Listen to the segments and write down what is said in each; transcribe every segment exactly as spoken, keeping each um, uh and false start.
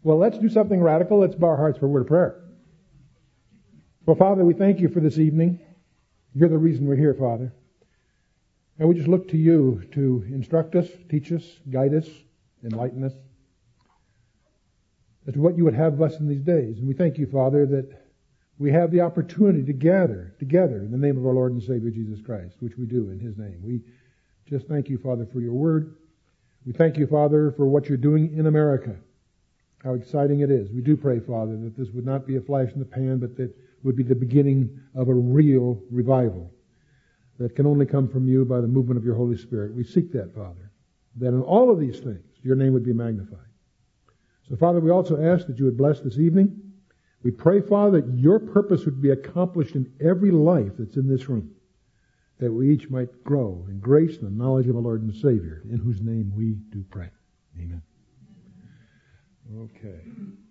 Well, let's do something radical. Let's bow our hearts for a word of prayer. Well, Father, we thank you for this evening. You're the reason we're here, Father. And we just look to you to instruct us, teach us, guide us, enlighten us as to what you would have of us in these days. And we thank you, Father, that we have the opportunity to gather together in the name of our Lord and Savior Jesus Christ, which we do in His name. We just thank you, Father, for your word. We thank you, Father, for what you're doing in America. How exciting it is. We do pray, Father, that this would not be a flash in the pan, but that would be the beginning of a real revival that can only come from you by the movement of your Holy Spirit. We seek that, Father, that in all of these things, your name would be magnified. So, Father, we also ask that you would bless this evening. We pray, Father, that your purpose would be accomplished in every life that's in this room, that we each might grow in grace and the knowledge of our Lord and Savior, in whose name we do pray. Amen. Okay.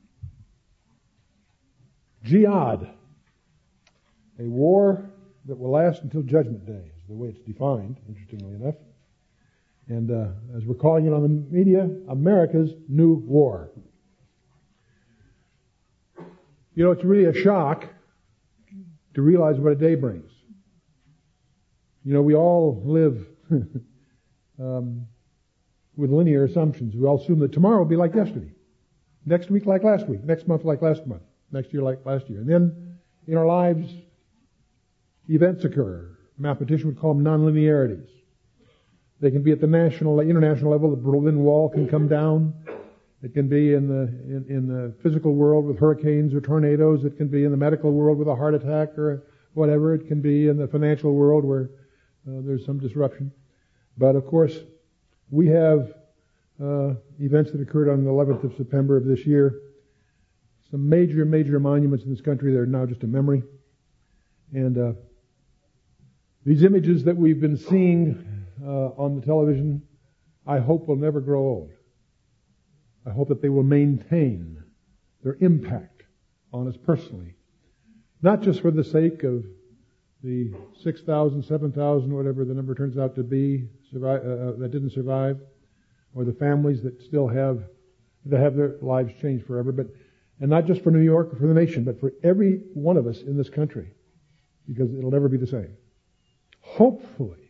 Jihad. A war that will last until Judgment Day is the way it's defined, interestingly enough. And uh, as we're calling it on the media, America's new war. You know, it's really a shock to realize what a day brings. You know, we all live um, with linear assumptions. We all assume that tomorrow will be like yesterday. Next week like last week. Next month like last month. Next year like last year. And then in our lives, events occur. Mathematicians would call them nonlinearities. They can be at the national, international level. The Berlin Wall can come down. It can be in the in, in the physical world with hurricanes or tornadoes. It can be in the medical world with a heart attack or whatever. It can be in the financial world where uh, there's some disruption. But of course, we have uh, events that occurred on the eleventh of September of this year. Some major, major monuments in this country that are now just a memory. And uh, these images that we've been seeing uh, on the television, I hope will never grow old. I hope that they will maintain their impact on us personally. Not just for the sake of the six thousand, seven thousand, whatever the number turns out to be, survive, uh, that didn't survive, or the families that still have, that have their lives changed forever, but, and not just for New York or for the nation, but for every one of us in this country, because it'll never be the same. Hopefully,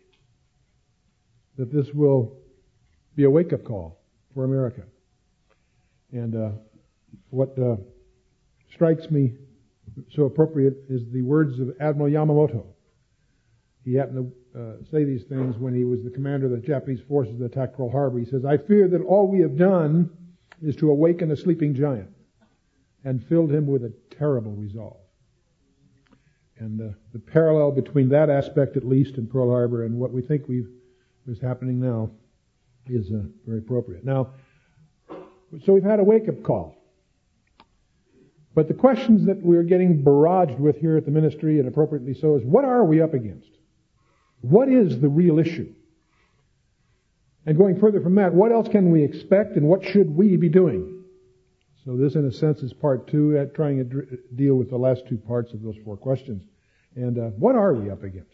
that this will be a wake-up call for America. And uh, what uh, strikes me so appropriate is the words of Admiral Yamamoto. He happened to uh, say these things when he was the commander of the Japanese forces that attacked Pearl Harbor. He says, "I fear that all we have done is to awaken a sleeping giant," and filled him with a terrible resolve. And uh, the parallel between that aspect, at least, in Pearl Harbor and what we think we've is happening now is uh, very appropriate. Now, so we've had a wake-up call. But the questions that we're getting barraged with here at the ministry, and appropriately so, is what are we up against? What is the real issue? And going further from that, what else can we expect and what should we be doing? So this, in a sense, is part two, at trying to d- deal with the last two parts of those four questions. And uh, what are we up against?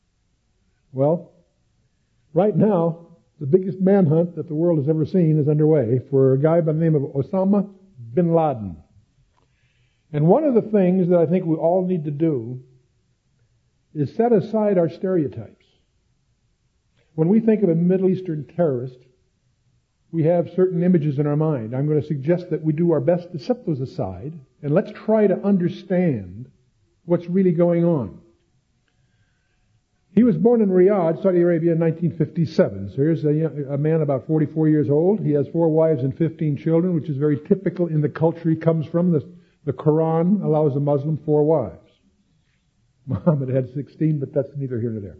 Well, right now, the biggest manhunt that the world has ever seen is underway for a guy by the name of Osama bin Laden. And one of the things that I think we all need to do is set aside our stereotypes. When we think of a Middle Eastern terrorist, we have certain images in our mind. I'm going to suggest that we do our best to set those aside, and let's try to understand what's really going on. He was born in Riyadh, Saudi Arabia, in nineteen fifty-seven. So here's a, young, a man about forty-four years old. He has four wives and fifteen children, which is very typical in the culture he comes from. The, the Quran allows a Muslim four wives. Muhammad had sixteen, but that's neither here nor there.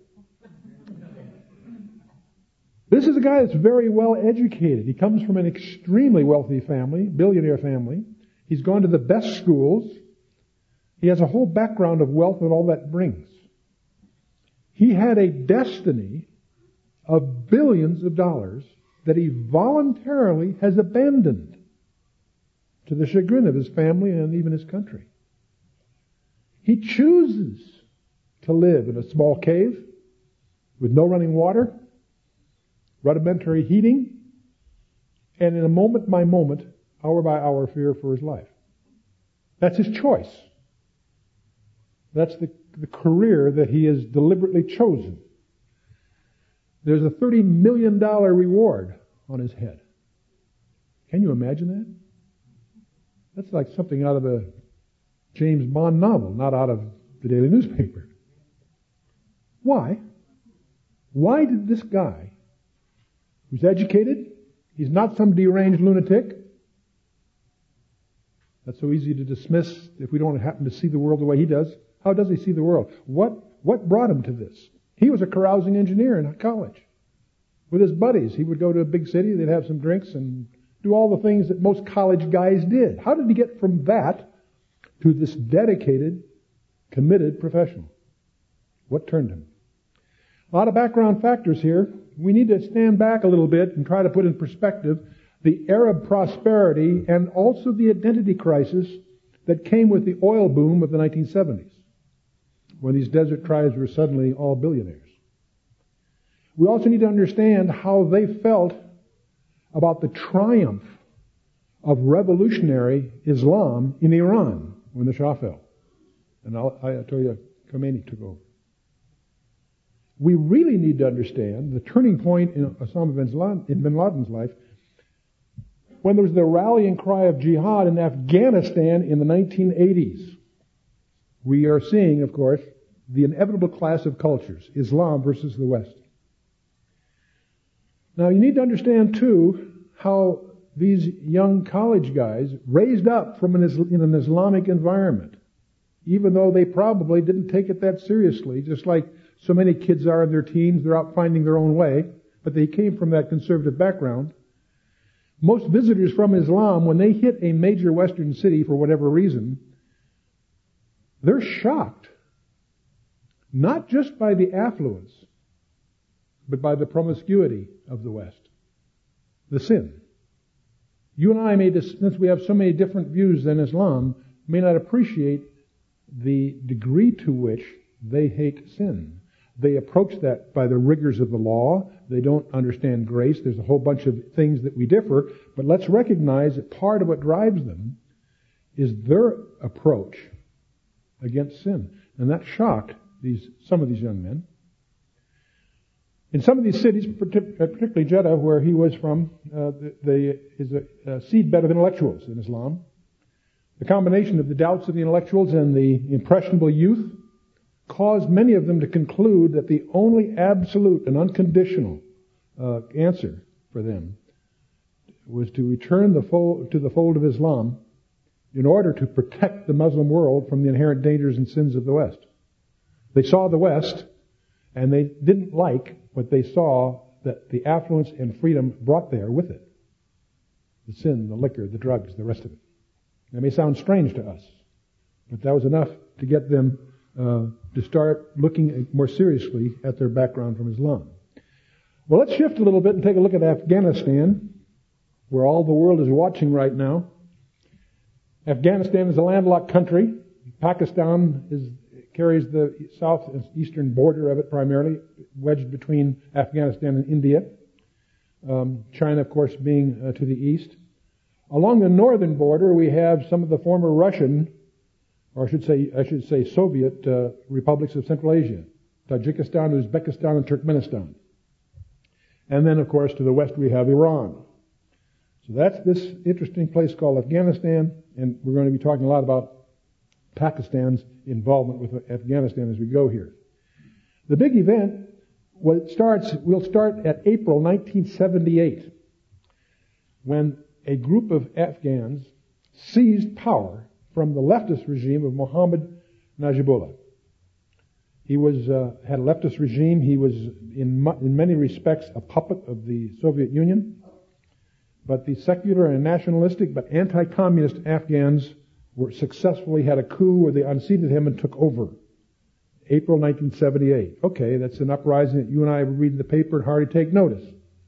This is a guy that's very well educated. He comes from an extremely wealthy family, billionaire family. He's gone to the best schools. He has a whole background of wealth and all that brings. He had a destiny of billions of dollars that he voluntarily has abandoned to the chagrin of his family and even his country. He chooses to live in a small cave with no running water, rudimentary heating, and in a moment by moment hour by hour fear for his life. That's his choice. That's the, the career that he has deliberately chosen. There's a thirty million dollars reward on his head. Can you imagine that? That's like something out of a James Bond novel, not out of the daily newspaper. Why? Why did this guy, who's educated, he's not some deranged lunatic. That's so easy to dismiss if we don't happen to see the world the way he does. How does he see the world? What, what brought him to this? He was a carousing engineer in college. With his buddies, he would go to a big city, they'd have some drinks and do all the things that most college guys did. How did he get from that to this dedicated, committed professional? What turned him? A lot of background factors here. We need to stand back a little bit and try to put in perspective the Arab prosperity and also the identity crisis that came with the oil boom of the nineteen seventies, when these desert tribes were suddenly all billionaires. We also need to understand how they felt about the triumph of revolutionary Islam in Iran when the Shah fell. And Ayatollah Khomeini took over. We really need to understand the turning point in Osama bin Laden's life when there was the rallying cry of jihad in Afghanistan in the nineteen eighties. We are seeing, of course, the inevitable clash of cultures, Islam versus the West. Now, you need to understand, too, how these young college guys raised up from an, in an Islamic environment, even though they probably didn't take it that seriously, just like so many kids are in their teens. They're out finding their own way, but they came from that conservative background. Most visitors from Islam, when they hit a major Western city for whatever reason, they're shocked, not just by the affluence, but by the promiscuity of the West, the sin. You and I, may, since we have so many different views than Islam, may not appreciate the degree to which they hate sin. They approach that by the rigors of the law. They don't understand grace. There's a whole bunch of things that we differ, but let's recognize that part of what drives them is their approach against sin. And that shocked these some of these young men. In some of these cities, particularly Jeddah, where he was from, uh, the, the, is a, a seedbed of intellectuals in Islam. The combination of the doubts of the intellectuals and the impressionable youth caused many of them to conclude that the only absolute and unconditional uh, answer for them was to return the fold, to the fold of Islam in order to protect the Muslim world from the inherent dangers and sins of the West. They saw the West, and they didn't like what they saw that the affluence and freedom brought there with it. The sin, the liquor, the drugs, the rest of it. That may sound strange to us, but that was enough to get them uh, to start looking more seriously at their background from Islam. Well, let's shift a little bit and take a look at Afghanistan, where all the world is watching right now. Afghanistan is a landlocked country. Pakistan is carries the south and eastern border of it primarily, wedged between Afghanistan and India. Um, China, of course, being uh, to the east. Along the northern border, we have some of the former Russian, or I should say, I should say Soviet uh, republics of Central Asia, Tajikistan, Uzbekistan, and Turkmenistan. And then, of course, to the west we have Iran. So that's this interesting place called Afghanistan, and we're going to be talking a lot about Pakistan's involvement with Afghanistan as we go here. The big event well, starts, we'll start at April nineteen seventy-eight, when a group of Afghans seized power from the leftist regime of Mohammad Najibullah. He was uh, had a leftist regime. He was in, mu- in many respects a puppet of the Soviet Union, but the secular and nationalistic but anti-communist Afghans were successfully had a coup where they unseated him and took over. April nineteen seventy-eight. Okay, that's an uprising that you and I would read in the paper and hardly take notice.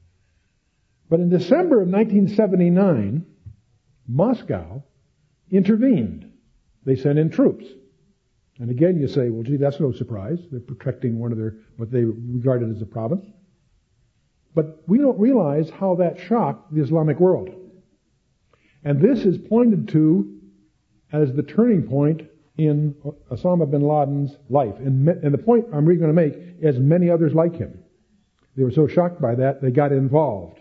But in December of nineteen seventy-nine, Moscow intervened. They sent in troops. And again you say, well, gee, that's no surprise. They're protecting one of their, what they regarded as a province. But we don't realize how that shocked the Islamic world. And this is pointed to as the turning point in Osama bin Laden's life. And, and the point I'm really going to make is many others like him. They were so shocked by that, they got involved.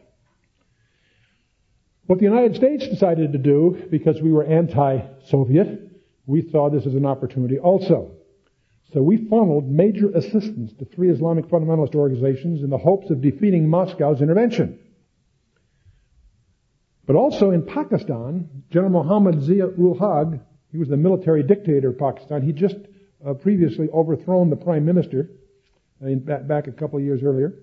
What the United States decided to do, because we were anti-Soviet, we saw this as an opportunity also. So we funneled major assistance to three Islamic fundamentalist organizations in the hopes of defeating Moscow's intervention. But also in Pakistan, General Muhammad Zia-ul-Haq, he was the military dictator of Pakistan. He just uh, previously overthrown the prime minister uh, in, back, back a couple of years earlier.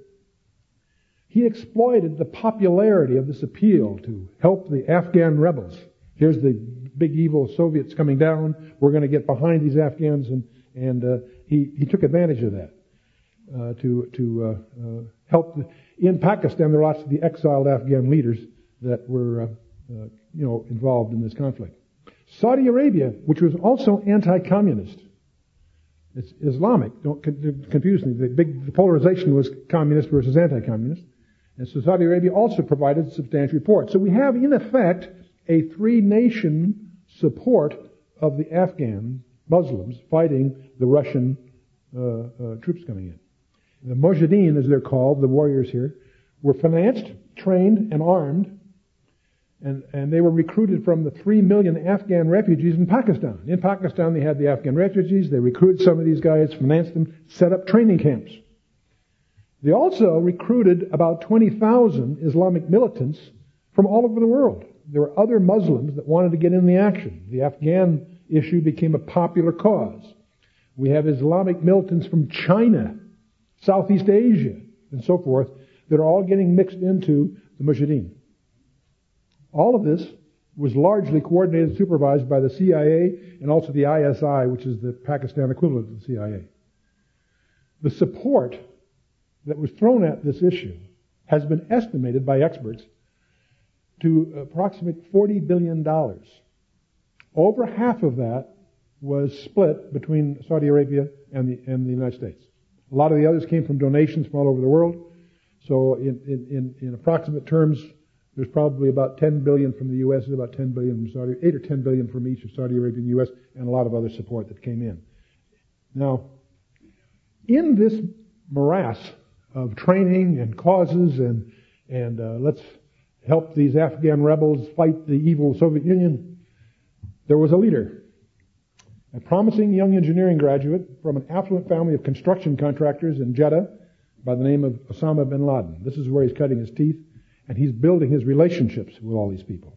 He exploited the popularity of this appeal to help the Afghan rebels. Here's the big evil Soviets coming down. We're going to get behind these Afghans, and and uh, he he took advantage of that uh, to to uh, uh, help. The, in Pakistan, there are lots of the exiled Afghan leaders that were uh, uh, you know involved in this conflict. Saudi Arabia, which was also anti-communist, it's Islamic. Don't confuse me. The big the polarization was communist versus anti-communist. And so Saudi Arabia also provided substantial support. So we have, in effect, a three-nation support of the Afghan Muslims fighting the Russian uh, uh, troops coming in. The Mujahideen, as they're called, the warriors here, were financed, trained, and armed, and, and they were recruited from the three million Afghan refugees in Pakistan. In Pakistan, they had the Afghan refugees. They recruited some of these guys, financed them, set up training camps. They also recruited about twenty thousand Islamic militants from all over the world. There were other Muslims that wanted to get in the action. The Afghan issue became a popular cause. We have Islamic militants from China, Southeast Asia, and so forth that are all getting mixed into the Mujahideen. All of this was largely coordinated and supervised by the C I A and also the I S I, which is the Pakistan equivalent of the C I A. The support that was thrown at this issue has been estimated by experts to approximate forty billion dollars. Over half of that was split between Saudi Arabia and the, and the United States. A lot of the others came from donations from all over the world. So in, in, in approximate terms, there's probably about ten billion dollars from the U S and about ten billion dollars from Saudi, eight or ten billion dollars from each of Saudi Arabia and the U S, and a lot of other support that came in. Now, in this morass of training and causes and and uh, let's help these Afghan rebels fight the evil Soviet Union, there was a leader, a promising young engineering graduate from an affluent family of construction contractors in Jeddah by the name of Osama bin Laden. This is where he's cutting his teeth, and he's building his relationships with all these people.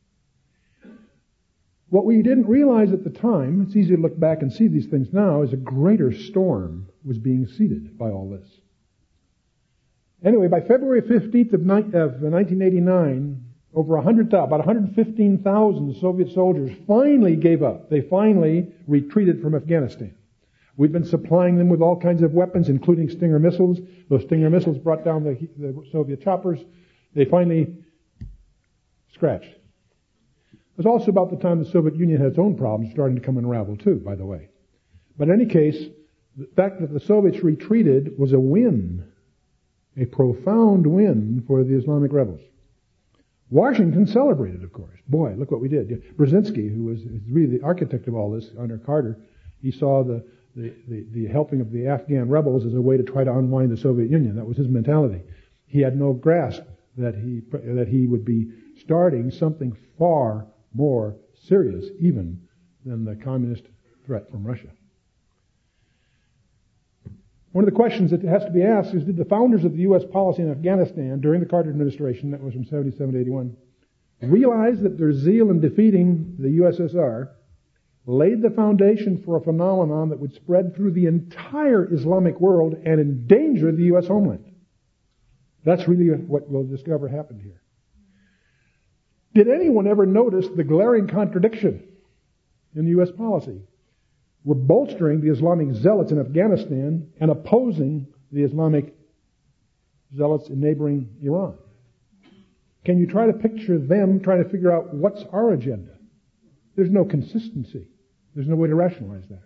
What we didn't realize at the time, it's easy to look back and see these things now, is a greater storm was being seeded by all this. Anyway, by February fifteenth of nineteen eighty-nine, over one hundred thousand, about one hundred fifteen thousand Soviet soldiers finally gave up. They finally retreated from Afghanistan. We've been supplying them with all kinds of weapons, including Stinger missiles. Those Stinger missiles brought down the, the Soviet choppers. They finally scratched. It was also about the time the Soviet Union had its own problems starting to come unravel too, by the way. But in any case, the fact that the Soviets retreated was a win. A profound win for the Islamic rebels. Washington celebrated, of course. Boy, look what we did. Brzezinski, who was really the architect of all this under Carter, he saw the, the, the, the helping of the Afghan rebels as a way to try to unwind the Soviet Union. That was his mentality. He had no grasp that he that he would be starting something far more serious even than the communist threat from Russia. One of the questions that has to be asked is, did the founders of the U S policy in Afghanistan during the Carter administration, that was from seventy-seven to eighty-one, realize that their zeal in defeating the U S S R laid the foundation for a phenomenon that would spread through the entire Islamic world and endanger the U S homeland? That's really what we'll discover happened here. Did anyone ever notice the glaring contradiction in the U S policy? We're bolstering the Islamic zealots in Afghanistan and opposing the Islamic zealots in neighboring Iran. Can you try to picture them trying to figure out what's our agenda? There's no consistency. There's no way to rationalize that.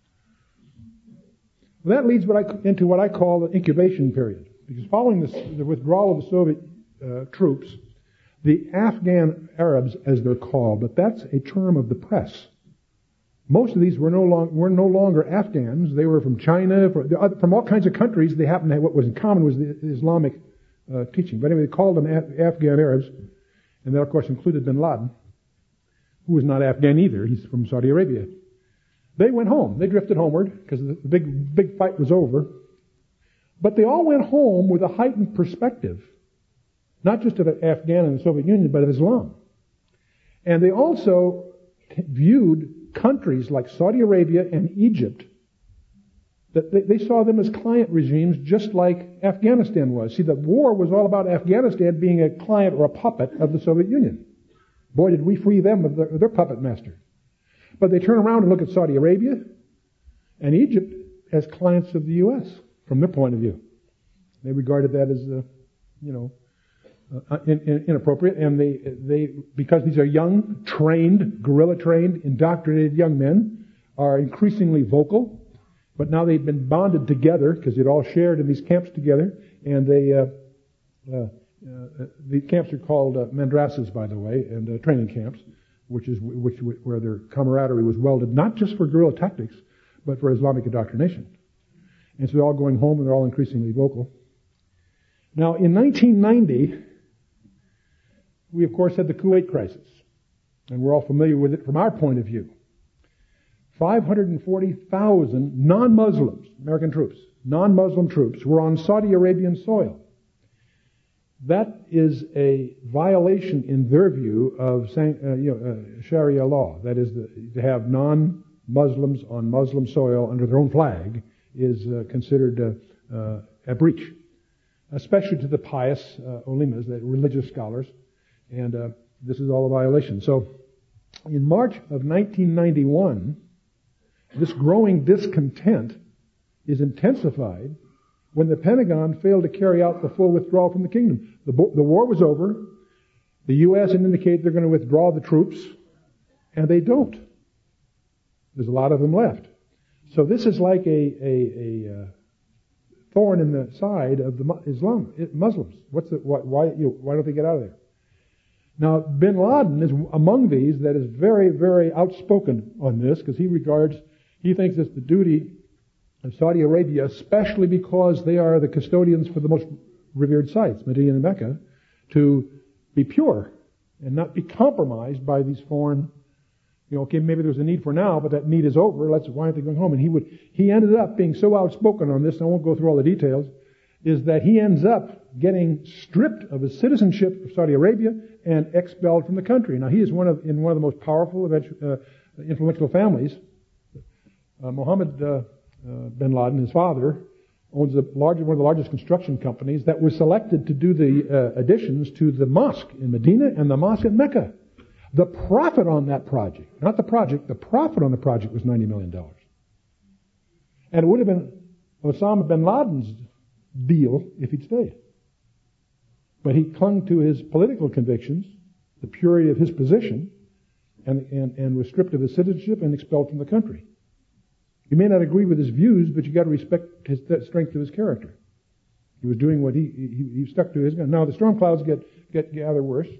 Well, that leads what I, into what I call the incubation period. Because following this, the withdrawal of the Soviet uh, troops, The Afghan Arabs, as they're called, but that's a term of the press. Most of these were no, long, were no longer Afghans. They were from China, from, from all kinds of countries. They happened to have, what was in common was the Islamic uh, teaching. But anyway, they called them Af- Afghan Arabs, and that, of course, included bin Laden, who was not Afghan either. He's from Saudi Arabia. They went home. They drifted homeward because the big, big fight was over. But they all went home with a heightened perspective, not just of Afghan and the Soviet Union, but of Islam. And they also viewed countries like Saudi Arabia and Egypt, that they, they saw them as client regimes just like Afghanistan was. See, the war was all about Afghanistan being a client or a puppet of the Soviet Union. Boy, did we free them of, the, of their puppet master. But they turn around and look at Saudi Arabia and Egypt as clients of the U S from their point of view. They regarded that as, uh, you know, uh, in, in, inappropriate, and they, they, because these are young, trained, guerrilla-trained, indoctrinated young men, are increasingly vocal. But now they've been bonded together because they'd all shared in these camps together, and they, uh, uh, uh, the camps are called uh, madrasas, by the way, and uh, training camps, which is which where their camaraderie was welded, not just for guerrilla tactics, but for Islamic indoctrination. And so they're all going home, and they're all increasingly vocal. Now, in nineteen ninety, we, of course, had the Kuwait crisis, and we're all familiar with it from our point of view. five hundred forty thousand non-Muslims, American troops, non-Muslim troops, were on Saudi Arabian soil. That is a violation, in their view, of uh, you know, uh, Sharia law. That is, the, to have non-Muslims on Muslim soil under their own flag is uh, considered uh, uh, a breach, especially to the pious uh, ulemas, the religious scholars, and uh, this is all a violation. So, in March of nineteen ninety-one, this growing discontent is intensified when the Pentagon failed to carry out the full withdrawal from the kingdom. The, the war was over. The U S had indicated they're going to withdraw the troops, and they don't. There's a lot of them left. So this is like a, a, a uh, thorn in the side of the Islam, Muslims. What's the, why, why, you know, why don't they get out of there? Now, bin Laden is among these that is very, very outspoken on this, because he regards, he thinks it's the duty of Saudi Arabia, especially because they are the custodians for the most revered sites, Medina and Mecca, to be pure and not be compromised by these foreign, you know, okay, maybe there's a need for now, but that need is over. Let's, why aren't they going home? And he would, he ended up being so outspoken on this, and I won't go through all the details, is that he ends up getting stripped of his citizenship of Saudi Arabia and expelled from the country. Now, he is one of, in one of the most powerful, uh, influential families. Uh, Mohammed, uh, Uh, bin Laden, his father, owns the large, one of the largest construction companies that was selected to do the uh, additions to the mosque in Medina and the mosque in Mecca. The profit on that project, not the project, the profit on the project was ninety million dollars. And it would have been Osama bin Laden's deal if he'd stayed. But he clung to his political convictions, the purity of his position, and, and, and was stripped of his citizenship and expelled from the country. You may not agree with his views, but you got to respect his, the strength of his character. He was doing what he, he, he stuck to his gun. Now the storm clouds get, get gather worse.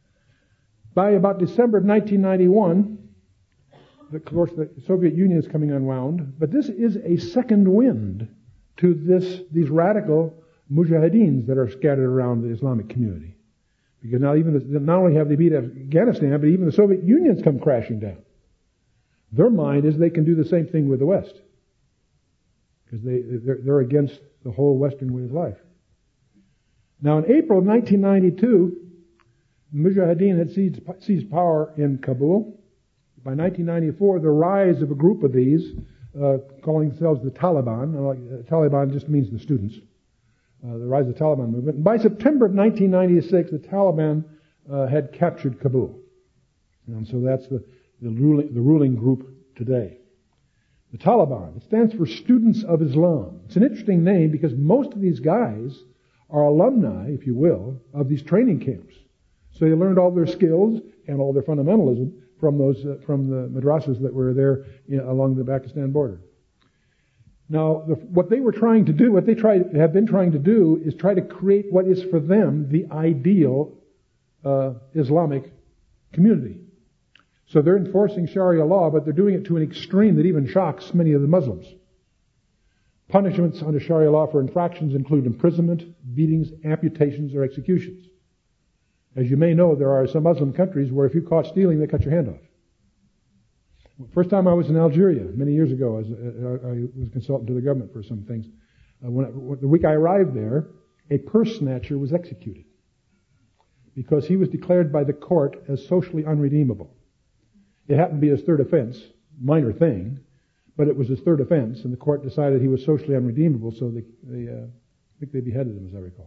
By about December of nineteen ninety-one, the, of course the Soviet Union is coming unwound, but this is a second wind to this, these radical mujahideens that are scattered around the Islamic community. Because now even the, not only have they beat Afghanistan, but even the Soviet Union's come crashing down. Their mind is they can do the same thing with the West. Because they, they're, they're against the whole Western way of life. Now in April of nineteen ninety-two, Mujahideen had seized, seized power in Kabul. By nineteen ninety-four, the rise of a group of these, uh, calling themselves the Taliban, uh, Taliban just means the students, uh, the rise of the Taliban movement. And by September of nineteen ninety-six, the Taliban uh, had captured Kabul. And so that's the The ruling, the ruling group today. The Taliban. It stands for Students of Islam. It's an interesting name because most of these guys are alumni, if you will, of these training camps. So they learned all their skills and all their fundamentalism from those uh, from the madrasas that were there in, along the Pakistan border. Now, the, what they were trying to do, what they try, have been trying to do, is try to create what is for them the ideal uh, Islamic community. So they're enforcing Sharia law, but they're doing it to an extreme that even shocks many of the Muslims. Punishments under Sharia law for infractions include imprisonment, beatings, amputations, or executions. As you may know, there are some Muslim countries where if you're caught stealing, they cut your hand off. First time I was in Algeria, many years ago, as I was a consultant to the government for some things. Uh, when I, the week I arrived there, a purse snatcher was executed because he was declared by the court as socially unredeemable. It happened to be his third offense, minor thing, but it was his third offense, and the court decided he was socially unredeemable, so they, they uh, I think they beheaded him, as I recall.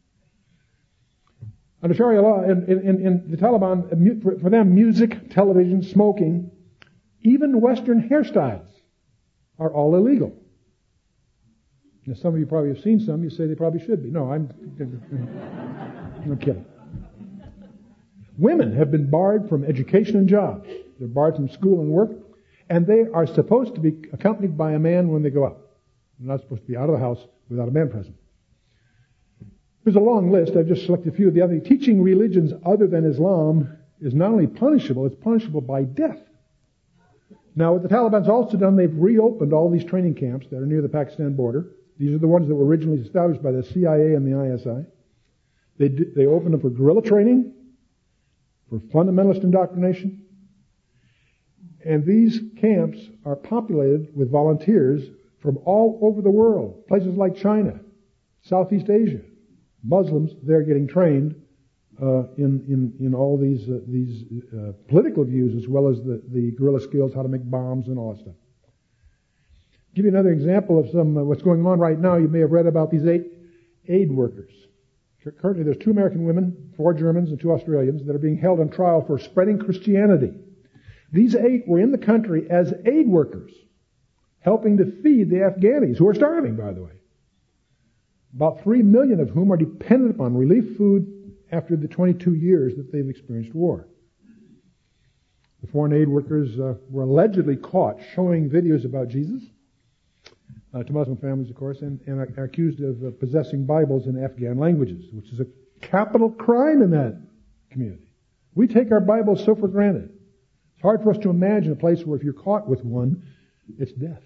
Under Sharia law, in, in, in the Taliban, for them, music, television, smoking, even Western hairstyles are all illegal. Now, some of you probably have seen some. You say they probably should be. No, I'm no kidding. Women have been barred from education and jobs. They're barred from school and work. And they are supposed to be accompanied by a man when they go out. They're not supposed to be out of the house without a man present. There's a long list. I've just selected a few of the other. Teaching religions other than Islam is not only punishable, it's punishable by death. Now, what the Taliban's also done, they've reopened all these training camps that are near the Pakistan border. These are the ones that were originally established by the C I A and the I S I. They, do, they opened them for guerrilla training, for fundamentalist indoctrination. And these camps are populated with volunteers from all over the world. Places like China, Southeast Asia. Muslims, they're getting trained uh, in, in, in all these, uh, these uh, political views as well as the, the guerrilla skills, how to make bombs and all that stuff. Give you another example of some uh, what's going on right now. You may have read about these eight aid workers. Currently there's two American women, four Germans, and two Australians that are being held on trial for spreading Christianity. These eight were in the country as aid workers, helping to feed the Afghanis, who are starving, by the way. About three million of whom are dependent upon relief food after the twenty-two years that they've experienced war. The foreign aid workers uh, were allegedly caught showing videos about Jesus uh, to Muslim families, of course, and, and are accused of uh, possessing Bibles in Afghan languages, which is a capital crime in that community. We take our Bibles so for granted. It's hard for us to imagine a place where if you're caught with one, it's death.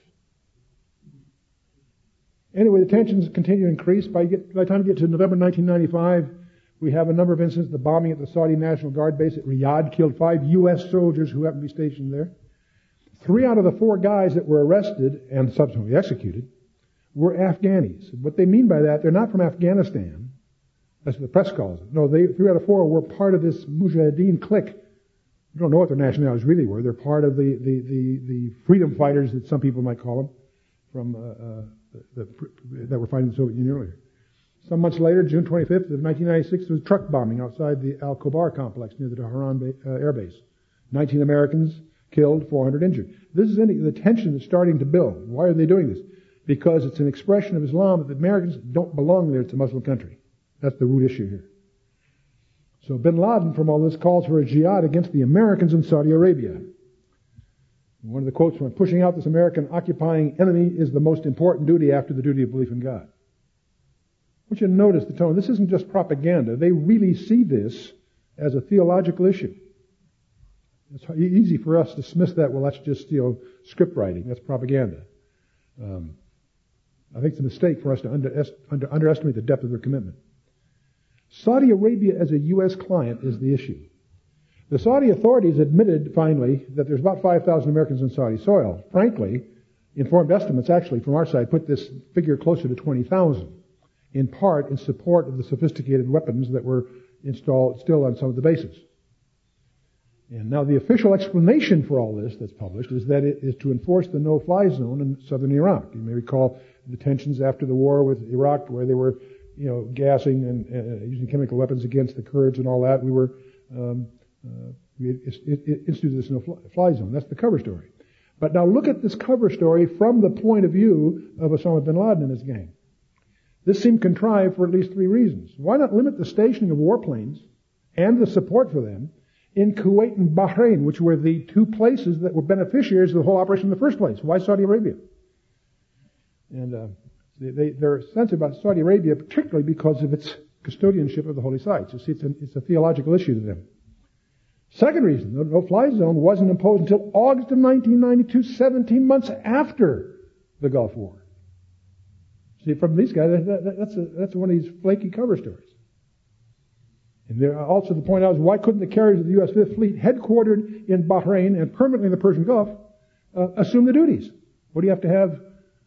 Anyway, the tensions continue to increase. By, get, by the time you get to November nineteen ninety-five, we have a number of incidents. The bombing at the Saudi National Guard base at Riyadh killed five U S soldiers who happened to be stationed there. Three out of the four guys that were arrested and subsequently executed were Afghanis. What they mean by that, they're not from Afghanistan. That's what the press calls it. No, they, three out of four were part of this Mujahideen clique. We don't know what their nationalities really were. They're part of the, the, the, the freedom fighters that some people might call them from uh, uh, the, the, that were fighting the Soviet Union earlier. Some months later, June twenty-fifth of nineteen ninety-six, there was truck bombing outside the Al-Khobar complex near the Tehran ba- uh, air base. nineteen Americans killed, four hundred injured. This is any, the tension is starting to build. Why are they doing this? Because it's an expression of Islam that the Americans don't belong there. It's a Muslim country. That's the root issue here. So bin Laden, from all this, calls for a jihad against the Americans in Saudi Arabia. One of the quotes from pushing out this American occupying enemy is the most important duty after the duty of belief in God. I want you to notice the tone. This isn't just propaganda. They really see this as a theological issue. It's easy for us to dismiss that, well, that's just, you know, script writing. That's propaganda. Um, I think it's a mistake for us to under, under, underestimate the depth of their commitment. Saudi Arabia as a U S client is the issue. The Saudi authorities admitted finally that there's about five thousand Americans in Saudi soil. Frankly, informed estimates actually from our side put this figure closer to twenty thousand, in part in support of the sophisticated weapons that were installed still on some of the bases. And now the official explanation for all this that's published is that it is to enforce the no-fly zone in southern Iraq. You may recall the tensions after the war with Iraq where they were, you know, gassing and uh, using chemical weapons against the Kurds and all that. We were, um, uh, we it, it instituted this no-fly zone. That's the cover story. But now look at this cover story from the point of view of Osama bin Laden and his gang. This seemed contrived for at least three reasons. Why not limit the stationing of warplanes and the support for them in Kuwait and Bahrain, which were the two places that were beneficiaries of the whole operation in the first place? Why Saudi Arabia? And uh, they, they're sensitive about Saudi Arabia, particularly because of its custodianship of the holy sites. You see, it's a, it's a theological issue to them. Second reason, the no-fly zone wasn't imposed until August of nineteen ninety-two, seventeen months after the Gulf War. See, from these guys, that, that, that's, a, that's one of these flaky cover stories. And there also the point out is, why couldn't the carriers of the U S Fifth Fleet, headquartered in Bahrain and permanently in the Persian Gulf, uh, assume the duties? What do you have to have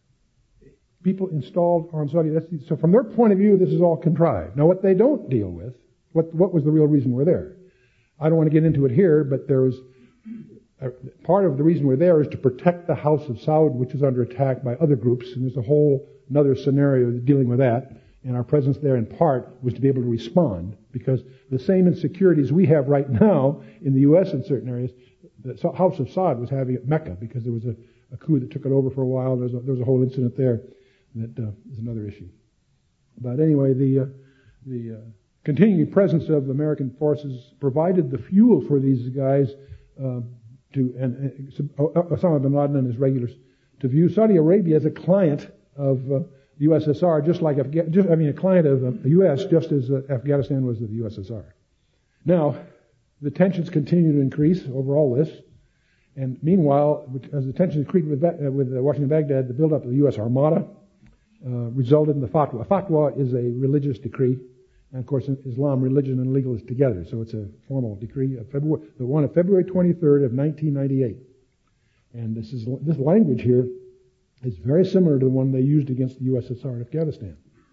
people installed on Saudi? That's, so from their point of view, this is all contrived. Now, what they don't deal with, what, what was the real reason we're there? I don't want to get into it here, but there was a, part of the reason we're there is to protect the House of Saud, which is under attack by other groups, and there's a whole another scenario dealing with that. And our presence there, in part, was to be able to respond, because the same insecurities we have right now in the U S in certain areas, the House of Saud was having at Mecca, because there was a, a coup that took it over for a while. There was a, there was a whole incident there that uh, is another issue. But anyway, the uh, the uh, continuing presence of American forces provided the fuel for these guys uh, to, and uh, Osama bin Laden and his regulars, to view Saudi Arabia as a client of uh, the U S S R, just like, Afga- just, I mean, a client of uh, the U S, just as uh, Afghanistan was of the U S S R. Now, the tensions continue to increase over all this, and meanwhile, as the tensions increased with, uh, with uh, Washington Baghdad, the build-up of the U S Armada uh, resulted in the fatwa. A fatwa is a religious decree. And of course, Islam, religion, and legal is together, so it's a formal decree of February, the one of February twenty-third of nineteen ninety-eight. And this is this language here is very similar to the one they used against the U S S R in Afghanistan.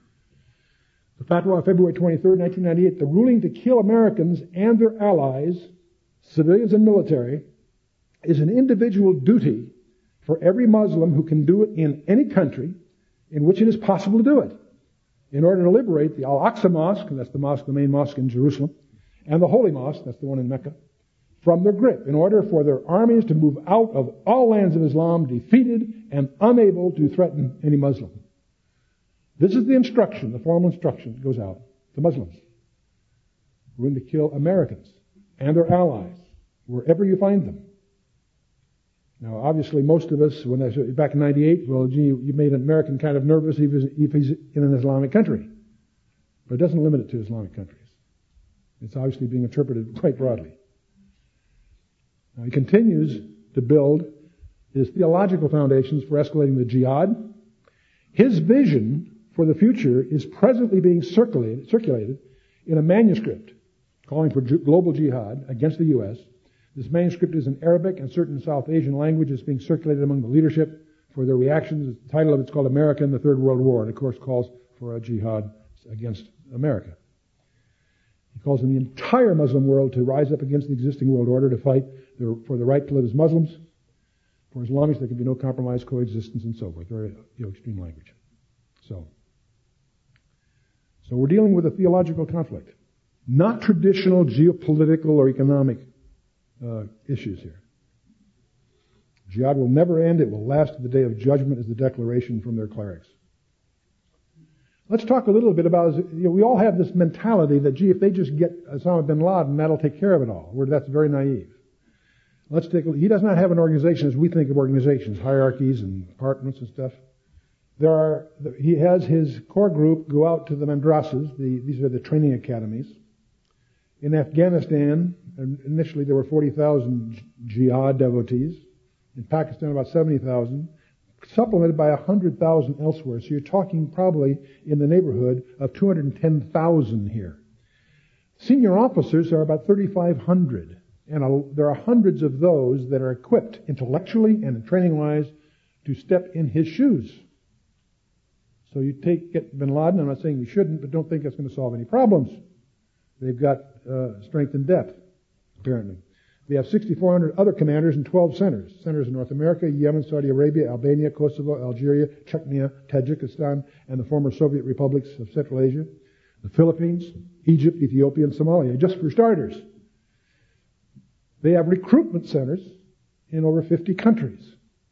The fatwa of February twenty-third, nineteen ninety-eight, the ruling to kill Americans and their allies, civilians and military, is an individual duty for every Muslim who can do it in any country in which it is possible to do it, in order to liberate the Al-Aqsa Mosque, that's the mosque, the main mosque in Jerusalem, and the Holy Mosque, that's the one in Mecca, from their grip, in order for their armies to move out of all lands of Islam, defeated and unable to threaten any Muslim. This is the instruction, the formal instruction that goes out to Muslims. We're going to kill Americans and their allies, wherever you find them. Now, obviously, most of us, when I said back in ninety-eight, well, gee, you made an American kind of nervous if he's, if he's in an Islamic country. But it doesn't limit it to Islamic countries. It's obviously being interpreted quite broadly. Now, he continues to build his theological foundations for escalating the jihad. His vision for the future is presently being circulated, circulated in a manuscript calling for global jihad against the U S. This manuscript is in Arabic and certain South Asian languages being circulated among the leadership for their reactions. The title of it's called America in the Third World War, and of course calls for a jihad against America. He calls on the entire Muslim world to rise up against the existing world order, to fight for the right to live as Muslims. For Islamics, there can be no compromise, coexistence, and so forth. Very you know, extreme language. So, so we're dealing with a theological conflict, not traditional geopolitical or economic Uh, issues here. Jihad will never end. It will last to the day of judgment, is the declaration from their clerics. Let's talk a little bit about, you know, we all have this mentality that, gee, if they just get Osama bin Laden, that'll take care of it all. Where that's very naive. Let's take a look. He does not have an organization as we think of organizations, hierarchies and departments and stuff. There are, he has his core group go out to the madrasas. The, these are the training academies. In Afghanistan, initially there were forty thousand jihad devotees. In Pakistan, about seventy thousand, supplemented by one hundred thousand elsewhere. So you're talking probably in the neighborhood of two hundred ten thousand here. Senior officers are about thirty-five hundred. And a, there are hundreds of those that are equipped intellectually and training-wise to step in his shoes. So you take get bin Laden, I'm not saying we shouldn't, but don't think that's going to solve any problems. They've got uh, strength and depth, apparently. They have six thousand four hundred other commanders in twelve centers. Centers in North America, Yemen, Saudi Arabia, Albania, Kosovo, Algeria, Chechnya, Tajikistan, and the former Soviet republics of Central Asia. The Philippines, Egypt, Ethiopia, and Somalia, just for starters. They have recruitment centers in over fifty countries.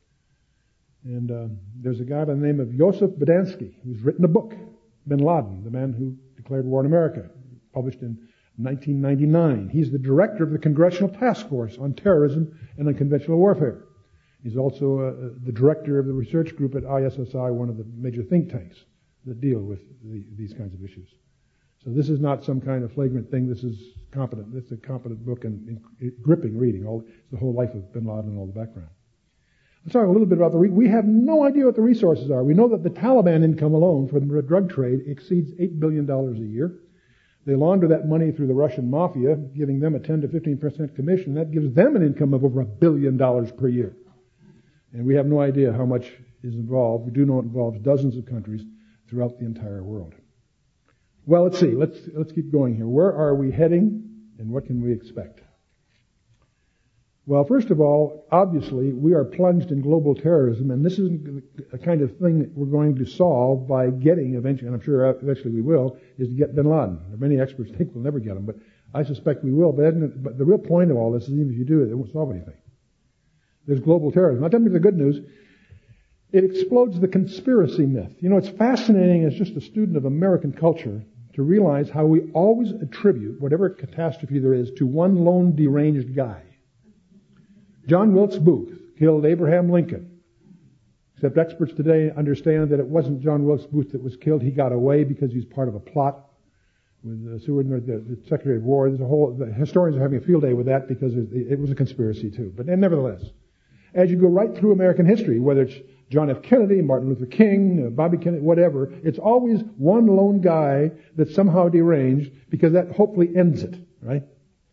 And um, there's a guy by the name of Yosef Bodansky who's written a book, Bin Laden, the man who declared war on America, published in nineteen ninety-nine. He's the director of the Congressional Task Force on Terrorism and Unconventional Warfare. He's also uh, the director of the research group at I S S I, one of the major think tanks that deal with the, these kinds of issues. So this is not some kind of flagrant thing. This is competent. This is a competent book and, and gripping reading. All the whole life of bin Laden and all the background. Let's talk a little bit about the. Re- we have no idea what the resources are. We know that the Taliban income alone from the drug trade exceeds eight billion dollars a year. They launder that money through the Russian mafia, giving them a ten to fifteen percent commission. That gives them an income of over a billion dollars per year. And we have no idea how much is involved. We do know it involves dozens of countries throughout the entire world. Well, let's see. Let's let's keep going here. Where are we heading, and what can we expect? Well, first of all, obviously, we are plunged in global terrorism, and this isn't a kind of thing that we're going to solve by getting eventually, and I'm sure eventually we will, is to get bin Laden. Many experts think we'll never get him, but I suspect we will. But, but the real point of all this is even if you do it, it won't solve anything. There's global terrorism. I'll tell you the good news. It explodes the conspiracy myth. You know, it's fascinating as just a student of American culture to realize how we always attribute whatever catastrophe there is to one lone deranged guy. John Wilkes Booth killed Abraham Lincoln. Except experts today understand that it wasn't John Wilkes Booth that was killed. He got away because he was part of a plot with the Seward, the, the Secretary of War. There's a whole, the historians are having a field day with that because it was a conspiracy too. But nevertheless, as you go right through American history, whether it's John F. Kennedy, Martin Luther King, Bobby Kennedy, whatever, it's always one lone guy that's somehow deranged because that hopefully ends it, right?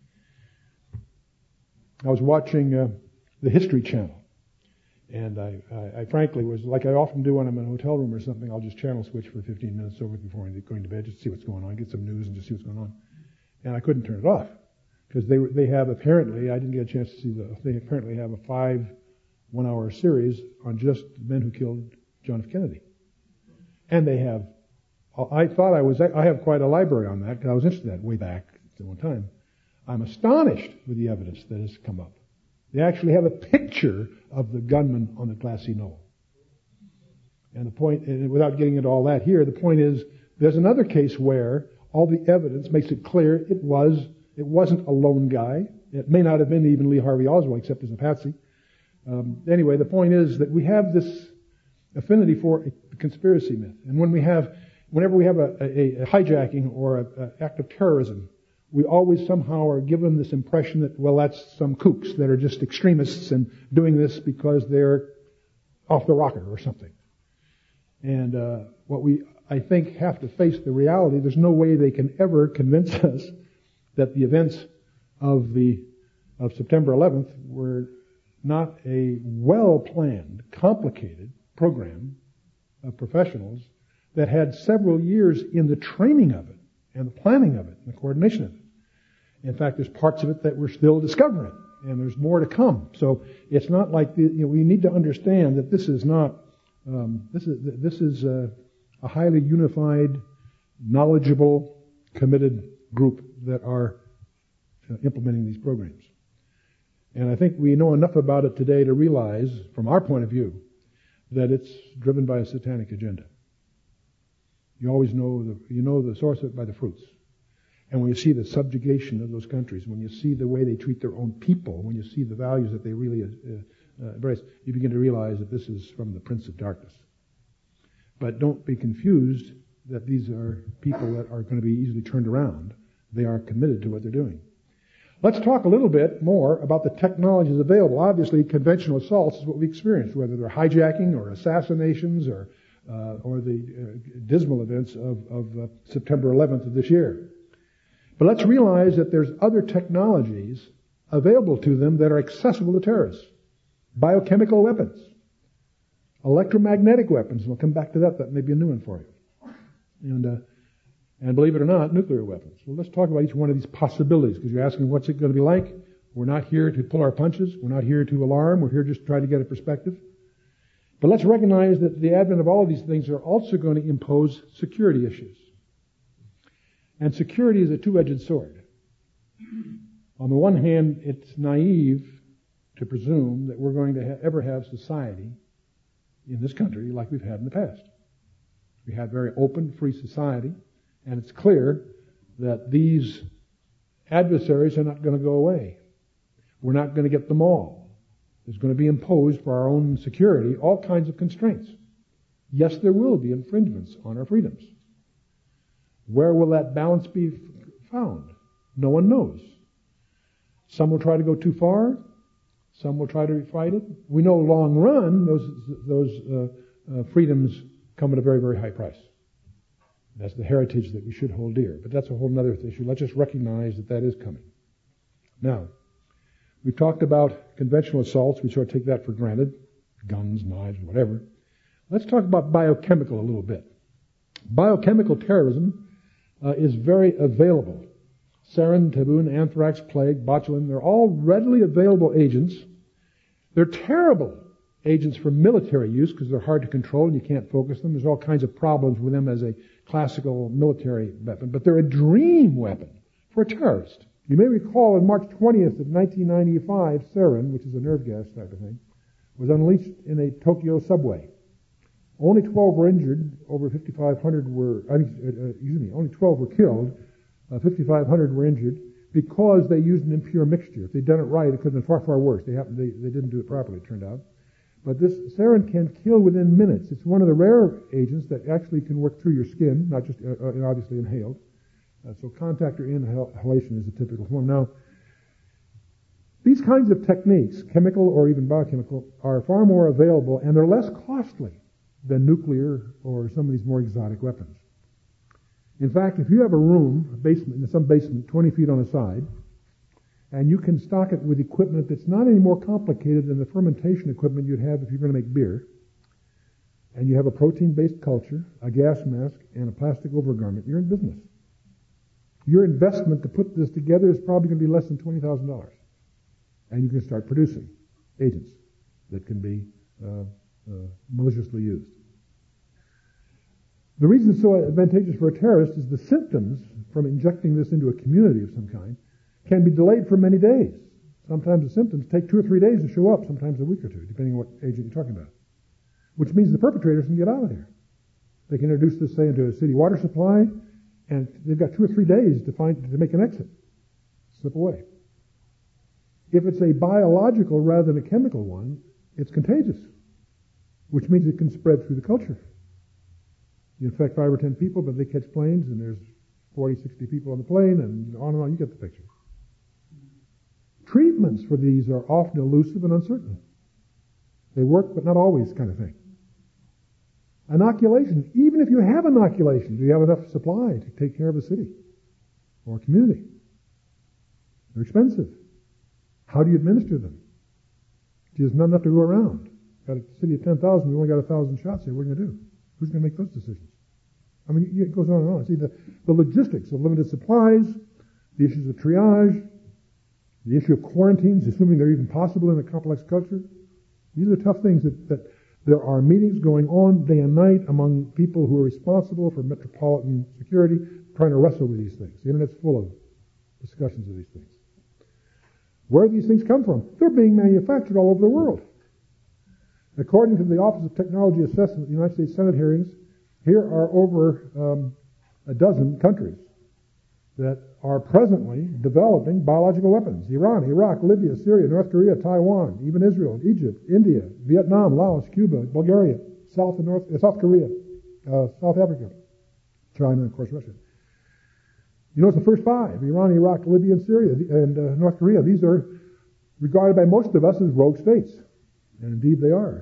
I was watching uh, the History Channel, and I, I, I frankly was, like I often do when I'm in a hotel room or something, I'll just channel switch for fifteen minutes over before going to bed, just to see what's going on, get some news and just see what's going on. And I couldn't turn it off, because they they have apparently, I didn't get a chance to see the, they apparently have a five one-hour series on just the men who killed John F. Kennedy. And they have, I thought I was, I have quite a library on that, because I was interested in that way back at one time. I'm astonished with the evidence that has come up. They actually have a picture of the gunman on the glassy knoll. And the point, and without getting into all that here, the point is, there's another case where all the evidence makes it clear it was, it wasn't a lone guy. It may not have been even Lee Harvey Oswald, except as a patsy. Um, anyway, the point is that we have this affinity for a conspiracy myth. And when we have, whenever we have a, a, a hijacking or an act of terrorism, we always somehow are given this impression that, well, that's some kooks that are just extremists and doing this because they're off the rocker or something. And uh, what we, I think, have to face the reality, there's no way they can ever convince us that the events of the of September eleventh were not a well-planned, complicated program of professionals that had several years in the training of it and the planning of it and the coordination of it. In fact, there's parts of it that we're still discovering, and there's more to come. So it's not like the, you know, we need to understand that this is not um, this is this is a, a highly unified, knowledgeable, committed group that are uh, implementing these programs. And I think we know enough about it today to realize, from our point of view, that it's driven by a satanic agenda. You always know the you know the source of it by the fruits. And when you see the subjugation of those countries, when you see the way they treat their own people, when you see the values that they really uh, uh, embrace, you begin to realize that this is from the Prince of Darkness. But don't be confused that these are people that are going to be easily turned around. They are committed to what they're doing. Let's talk a little bit more about the technologies available. Obviously, conventional assaults is what we experience, whether they're hijacking or assassinations or uh, or the uh, dismal events of, of uh, September eleventh of this year. But let's realize that there's other technologies available to them that are accessible to terrorists. Biochemical weapons, electromagnetic weapons. We'll come back to that. That may be a new one for you. And uh, and believe it or not, nuclear weapons. Well, let's talk about each one of these possibilities, because you're asking what's it going to be like. We're not here to pull our punches. We're not here to alarm. We're here just to try to get a perspective. But let's recognize that the advent of all of these things are also going to impose security issues. And security is a two-edged sword. On the one hand, it's naive to presume that we're going to ha- ever have society in this country like we've had in the past. We had very open, free society, and it's clear that these adversaries are not going to go away. We're not going to get them all. There's going to be imposed for our own security all kinds of constraints. Yes, there will be infringements on our freedoms. Where will that balance be f- found? No one knows. Some will try to go too far. Some will try to fight it. We know long run, those those uh, uh, freedoms come at a very, very high price. That's the heritage that we should hold dear. But that's a whole other issue. Let's just recognize that that is coming. Now, we've talked about conventional assaults. We sort of take that for granted. Guns, knives, whatever. Let's talk about biochemical a little bit. Biochemical terrorism uh, is very available. Sarin, taboon, anthrax, plague, botulinum, they're all readily available agents. They're terrible agents for military use because they're hard to control and you can't focus them. There's all kinds of problems with them as a classical military weapon. But they're a dream weapon for a terrorist. You may recall on March twentieth of nineteen ninety-five, sarin, which is a nerve gas type of thing, was unleashed in a Tokyo subway. Only twelve were injured. Over fifty-five hundred were, uh, excuse me, only twelve were killed. Uh, fifty-five hundred were injured because they used an impure mixture. If they'd done it right, it could have been far, far worse. They happened, they, they didn't do it properly, it turned out. But this sarin can kill within minutes. It's one of the rare agents that actually can work through your skin, not just uh, uh, obviously inhaled. Uh, so contact or inhalation is a typical form. Now, these kinds of techniques, chemical or even biochemical, are far more available and they're less costly than nuclear or some of these more exotic weapons. In fact, if you have a room, a basement, in some basement, twenty feet on a side, and you can stock it with equipment that's not any more complicated than the fermentation equipment you'd have if you're going to make beer, and you have a protein-based culture, a gas mask, and a plastic overgarment, you're in business. Your investment to put this together is probably going to be less than twenty thousand dollars. And you can start producing agents that can be uh, uh, maliciously used. The reason it's so advantageous for a terrorist is the symptoms from injecting this into a community of some kind can be delayed for many days. Sometimes the symptoms take two or three days to show up, sometimes a week or two, depending on what agent you're talking about. Which means the perpetrators can get out of there. They can introduce this, say, into a city water supply, and they've got two or three days to find to make an exit. Slip away. If it's a biological rather than a chemical one, it's contagious, which means it can spread through the culture. You infect five or ten people, but they catch planes, and there's forty, sixty people on the plane, and on and on. You get the picture. Treatments for these are often elusive and uncertain. They work, but not always, kind of thing. Inoculation. Even if you have inoculation, do you have enough supply to take care of a city or a community? They're expensive. How do you administer them? There's not enough to go around. Got a city of ten thousand, we only got one thousand shots here. What are you going to do? Who's going to make those decisions? I mean, it goes on and on. See, the, the logistics of limited supplies, the issues of triage, the issue of quarantines, assuming they're even possible in a complex culture. These are tough things that, that there are meetings going on day and night among people who are responsible for metropolitan security, trying to wrestle with these things. The Internet's full of discussions of these things. Where do these things come from? They're being manufactured all over the world. According to the Office of Technology Assessment, the United States Senate hearings, here are over um, a dozen countries that are presently developing biological weapons. Iran, Iraq, Libya, Syria, North Korea, Taiwan, even Israel, Egypt, India, Vietnam, Laos, Cuba, Bulgaria, South and North, uh, South Korea, uh, South Africa, China, and of course Russia. You know, it's the first five: Iran, Iraq, Libya, and Syria, and uh, North Korea. These are regarded by most of us as rogue states, and indeed they are.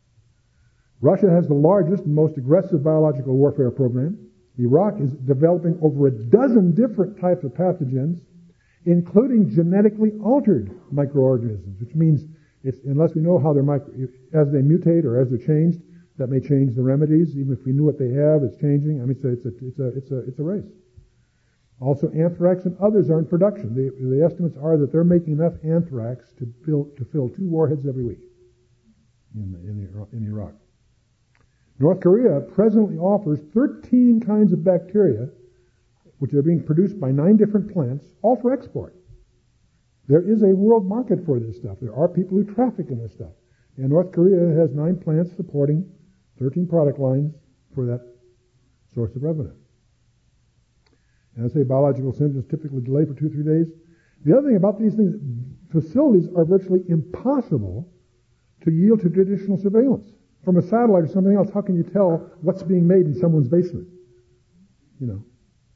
Russia has the largest and most aggressive biological warfare program. Iraq is developing over a dozen different types of pathogens, including genetically altered microorganisms, which means it's, unless we know how they're micro, as they mutate or as they're changed, that may change the remedies. Even if we knew what they have, it's changing. I mean, it's a, it's a, it's a, it's a, it's a race. Also, anthrax and others are in production. The, the estimates are that they're making enough anthrax to fill, to fill two warheads every week in, in, in Iraq. North Korea presently offers thirteen kinds of bacteria which are being produced by nine different plants, all for export. There is a world market for this stuff. There are people who traffic in this stuff. And North Korea has nine plants supporting thirteen product lines for that source of revenue. And I say biological symptoms typically delay for two or three days. The other thing about these things, facilities are virtually impossible to yield to traditional surveillance. From a satellite or something else, how can you tell what's being made in someone's basement? You know,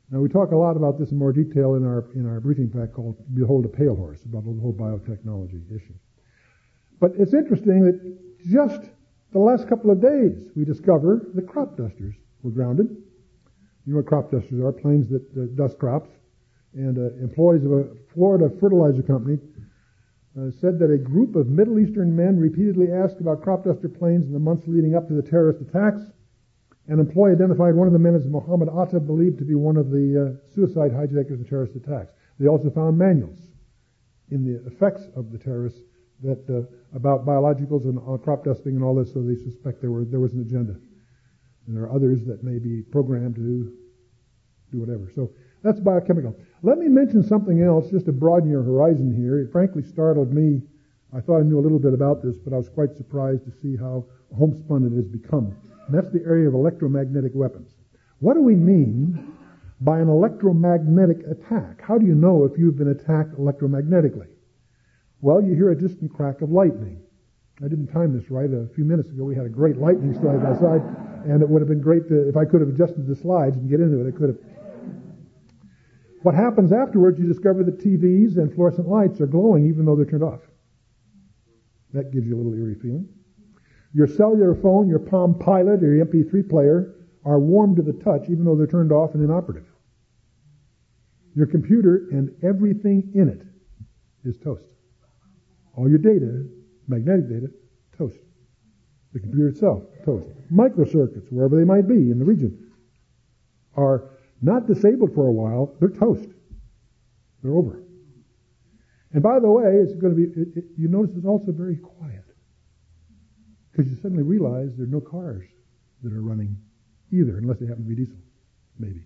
Now, we talk a lot about this in more detail in our in our briefing pack called Behold a Pale Horse, about the whole biotechnology issue. But it's interesting that just the last couple of days, we discover that crop dusters were grounded. You know what crop dusters are, planes that uh, dust crops. And uh, employees of a Florida fertilizer company uh, said that a group of Middle Eastern men repeatedly asked about crop duster planes in the months leading up to the terrorist attacks. An employee identified one of the men as Mohammed Atta, believed to be one of the uh, suicide hijackers of terrorist attacks. They also found manuals in the effects of the terrorists that uh, about biologicals and uh, crop dusting and all this, so they suspect there were there was an agenda. And there are others that may be programmed to do whatever. So that's biochemical. Let me mention something else just to broaden your horizon here. It frankly startled me. I thought I knew a little bit about this, but I was quite surprised to see how homespun it has become. And that's the area of electromagnetic weapons. What do we mean by an electromagnetic attack? How do you know if you've been attacked electromagnetically? Well, you hear a distant crack of lightning. I didn't time this right. A few minutes ago we had a great lightning strike outside, and it would have been great to, if I could have adjusted the slides and get into it, I could have. What happens afterwards, you discover that T Vs and fluorescent lights are glowing even though they're turned off. That gives you a little eerie feeling. Your cellular phone, your Palm Pilot, or your M P three player are warm to the touch even though they're turned off and inoperative. Your computer and everything in it is toast. All your data, magnetic data, toast. The computer itself, toast. Microcircuits, wherever they might be in the region, are not disabled for a while, they're toast. They're over. And by the way, it's going to be, it, it, you notice it's also very quiet. Because you suddenly realize there are no cars that are running either, unless they happen to be diesel, maybe.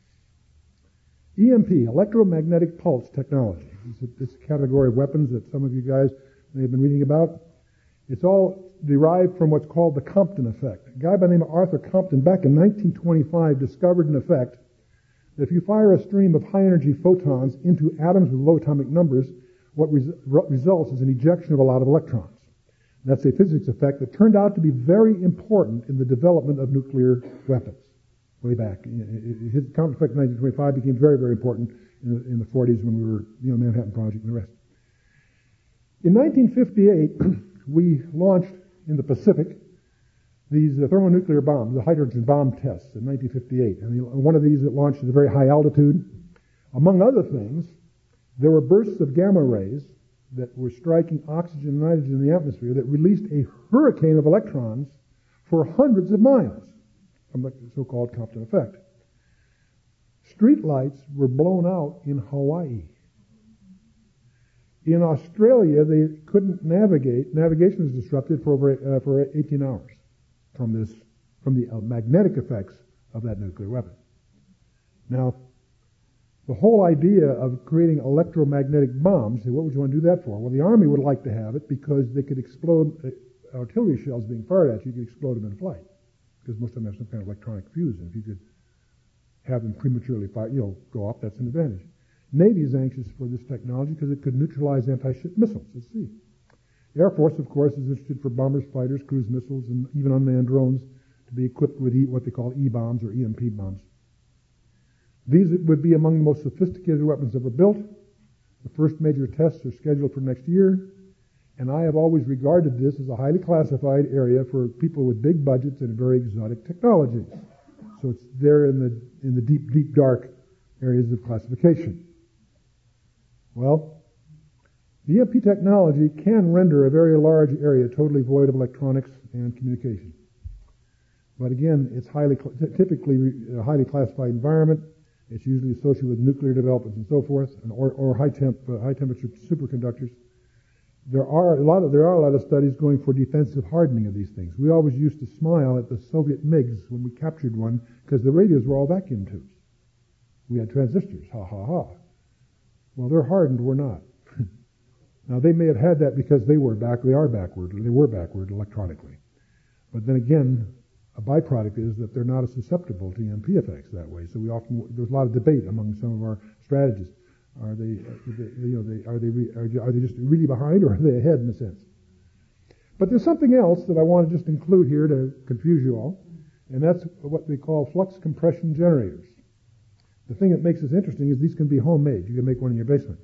E M P, electromagnetic pulse technology. It's a, it's a category of weapons that some of you guys may have been reading about. It's all derived from what's called the Compton effect. A guy by the name of Arthur Compton, back in nineteen twenty-five, discovered an effect that if you fire a stream of high-energy photons into atoms with low atomic numbers, what res- results is an ejection of a lot of electrons. And that's a physics effect that turned out to be very important in the development of nuclear weapons way back. His Compton effect in nineteen twenty-five became very, very important in the, in the forties when we were, you know, Manhattan Project and the rest. In nineteen fifty-eight, we launched in the Pacific these uh, thermonuclear bombs, the hydrogen bomb tests in nineteen fifty-eight. And the, one of these that launched at a very high altitude. Among other things, there were bursts of gamma rays that were striking oxygen and nitrogen in the atmosphere that released a hurricane of electrons for hundreds of miles from the so-called Compton effect. Street lights were blown out in Hawaii. In Australia, they couldn't navigate. Navigation was disrupted for over uh, for eighteen hours from this, from the uh, magnetic effects of that nuclear weapon. Now, the whole idea of creating electromagnetic bombs, what would you want to do that for? Well, the Army would like to have it because they could explode, uh, artillery shells being fired at you, you could explode them in flight. Because most of them have some kind of electronic fuse, and if you could have them prematurely fire, you know, go off, that's an advantage. Navy is anxious for this technology because it could neutralize anti-ship missiles at sea. Air Force, of course, is interested for bombers, fighters, cruise missiles, and even unmanned drones to be equipped with e- what they call E-bombs or E M P bombs. These would be among the most sophisticated weapons ever built. The first major tests are scheduled for next year, and I have always regarded this as a highly classified area for people with big budgets and very exotic technologies. So it's there in the in the deep, deep, dark areas of classification. Well, the E M P technology can render a very large area totally void of electronics and communication. But again, it's highly, typically a highly classified environment. It's usually associated with nuclear developments and so forth, and or, or high temp, uh, high temperature superconductors. There are a lot of there are a lot of studies going for defensive hardening of these things. We always used to smile at the Soviet MiGs when we captured one because the radios were all vacuum tubes. We had transistors, ha ha ha. Well, they're hardened, we're not. Now they may have had that because they were back, they are backward, they were backward electronically. But then again, a byproduct is that they're not as susceptible to E M P effects that way. So we often there's a lot of debate among some of our strategists. Are they, you know, they, are they are they just really behind, or are they ahead in a sense? But there's something else that I want to just include here to confuse you all, and that's what they call flux compression generators. The thing that makes this interesting is these can be homemade. You can make one in your basement.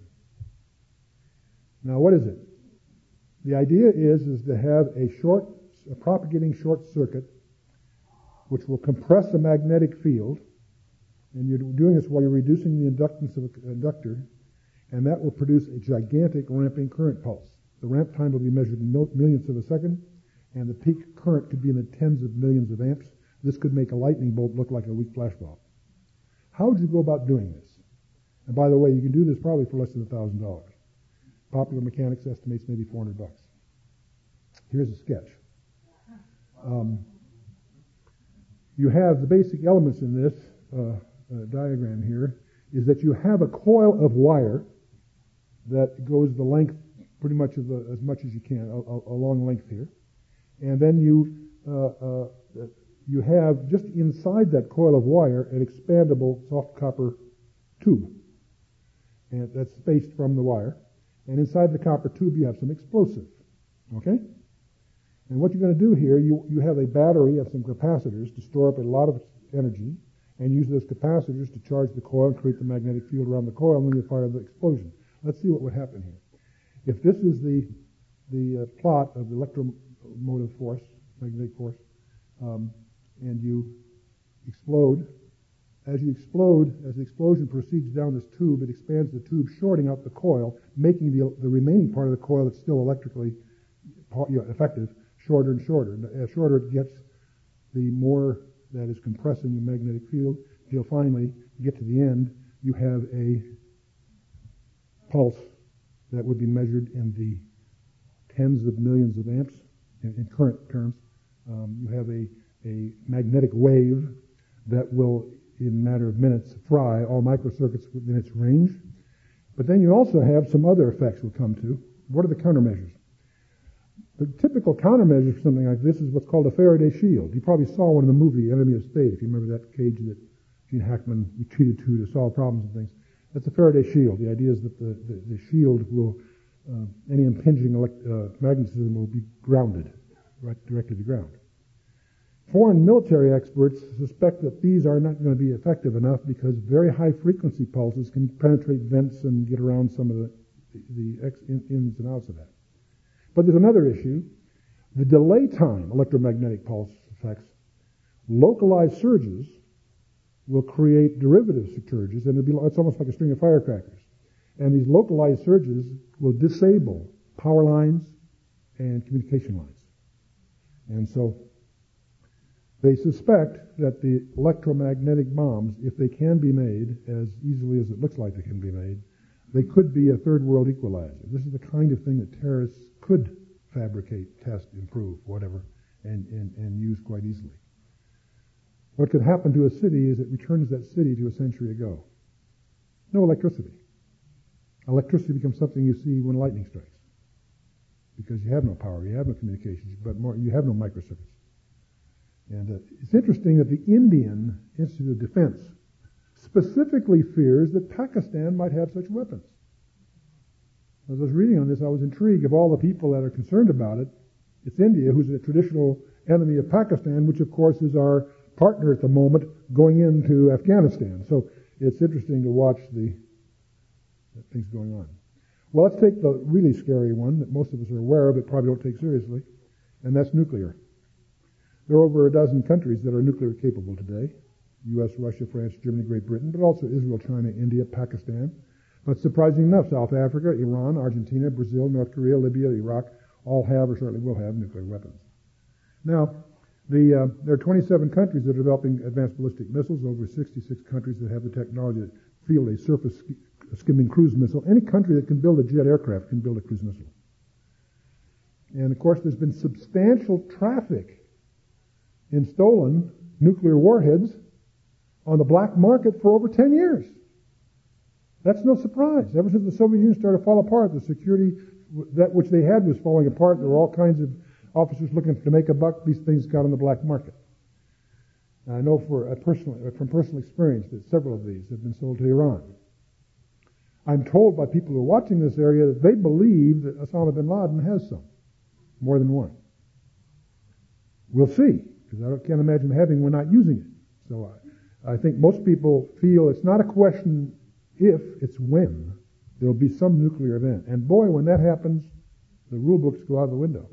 Now, what is it? The idea is, is to have a short, a propagating short circuit which will compress a magnetic field, and you're doing this while you're reducing the inductance of an inductor, and that will produce a gigantic ramping current pulse. The ramp time will be measured in mil- millionths of a second, and the peak current could be in the tens of millions of amps. This could make a lightning bolt look like a weak flashbulb. How would you go about doing this? And by the way, you can do this probably for less than one thousand dollars. Popular Mechanics estimates maybe four hundred bucks. Here's a sketch. Um, you have the basic elements in this uh, uh, diagram here, is that you have a coil of wire that goes the length, pretty much of the, as much as you can, a, a, a long length here. And then you uh, uh, you have just inside that coil of wire an expandable soft copper tube, and that's spaced from the wire. And inside the copper tube you have some explosive. Okay? And what you're going to do here, you, you have a battery of some capacitors to store up a lot of energy, and use those capacitors to charge the coil and create the magnetic field around the coil, and then you fire the explosion. Let's see what would happen here. If this is the the uh, plot of the electromotive force, magnetic force, um, and you explode, as you explode, as the explosion proceeds down this tube, it expands the tube, shorting out the coil, making the the remaining part of the coil that's still electrically you know, effective shorter and shorter. And the shorter it gets, the more that is compressing the magnetic field, until finally you get to the end, you have a pulse that would be measured in the tens of millions of amps in, in current terms. Um, you have a, a magnetic wave that will, in a matter of minutes, fry all microcircuits within its range. But then you also have some other effects we'll come to. What are the countermeasures? The typical countermeasure for something like this is what's called a Faraday shield. You probably saw one in the movie Enemy of State, if you remember that cage that Gene Hackman retreated to to solve problems and things. That's a Faraday shield. The idea is that the, the, the shield will, uh, any impinging elect, uh, magnetism will be grounded, right, directly to ground. Foreign military experts suspect that these are not going to be effective enough because very high frequency pulses can penetrate vents and get around some of the, the, the ex, in, ins and outs of that. But there's another issue. The delay time electromagnetic pulse effects, localized surges will create derivative surges, and it'll be, it's almost like a string of firecrackers. And these localized surges will disable power lines and communication lines. And so they suspect that the electromagnetic bombs, if they can be made as easily as it looks like they can be made, they could be a third world equalizer. This is the kind of thing that terrorists could fabricate, test, improve, whatever, and, and, and use quite easily. What could happen to a city is it returns that city to a century ago. No electricity. Electricity becomes something you see when lightning strikes, because you have no power, you have no communications, but more, you have no microcircuits. And uh, it's interesting that the Indian Institute of Defense specifically fears that Pakistan might have such weapons. As I was reading on this, I was intrigued. Of all the people that are concerned about it, it's India, who's a traditional enemy of Pakistan, which of course is our partner at the moment going into Afghanistan. So it's interesting to watch the, the things going on. Well, let's take the really scary one that most of us are aware of but probably don't take seriously, and that's nuclear. There are over a dozen countries that are nuclear capable today. U S, Russia, France, Germany, Great Britain, but also Israel, China, India, Pakistan. But surprisingly enough, South Africa, Iran, Argentina, Brazil, North Korea, Libya, Iraq, all have or certainly will have nuclear weapons. Now, the, uh, there are twenty-seven countries that are developing advanced ballistic missiles, over sixty-six countries that have the technology to field a surface sk- skimming cruise missile. Any country that can build a jet aircraft can build a cruise missile. And of course, there's been substantial traffic in stolen nuclear warheads on the black market for over ten years. That's no surprise. Ever since the Soviet Union started to fall apart, the security, that which they had was falling apart. There were all kinds of officers looking to make a buck. These things got on the black market. I know for a personal, from personal experience that several of these have been sold to Iran. I'm told by people who are watching this area that they believe that Osama bin Laden has some, more than one. We'll see, because I can't imagine having one not using it. So I think most people feel it's not a question if, it's when there'll be some nuclear event. And boy, when that happens, the rule books go out the window.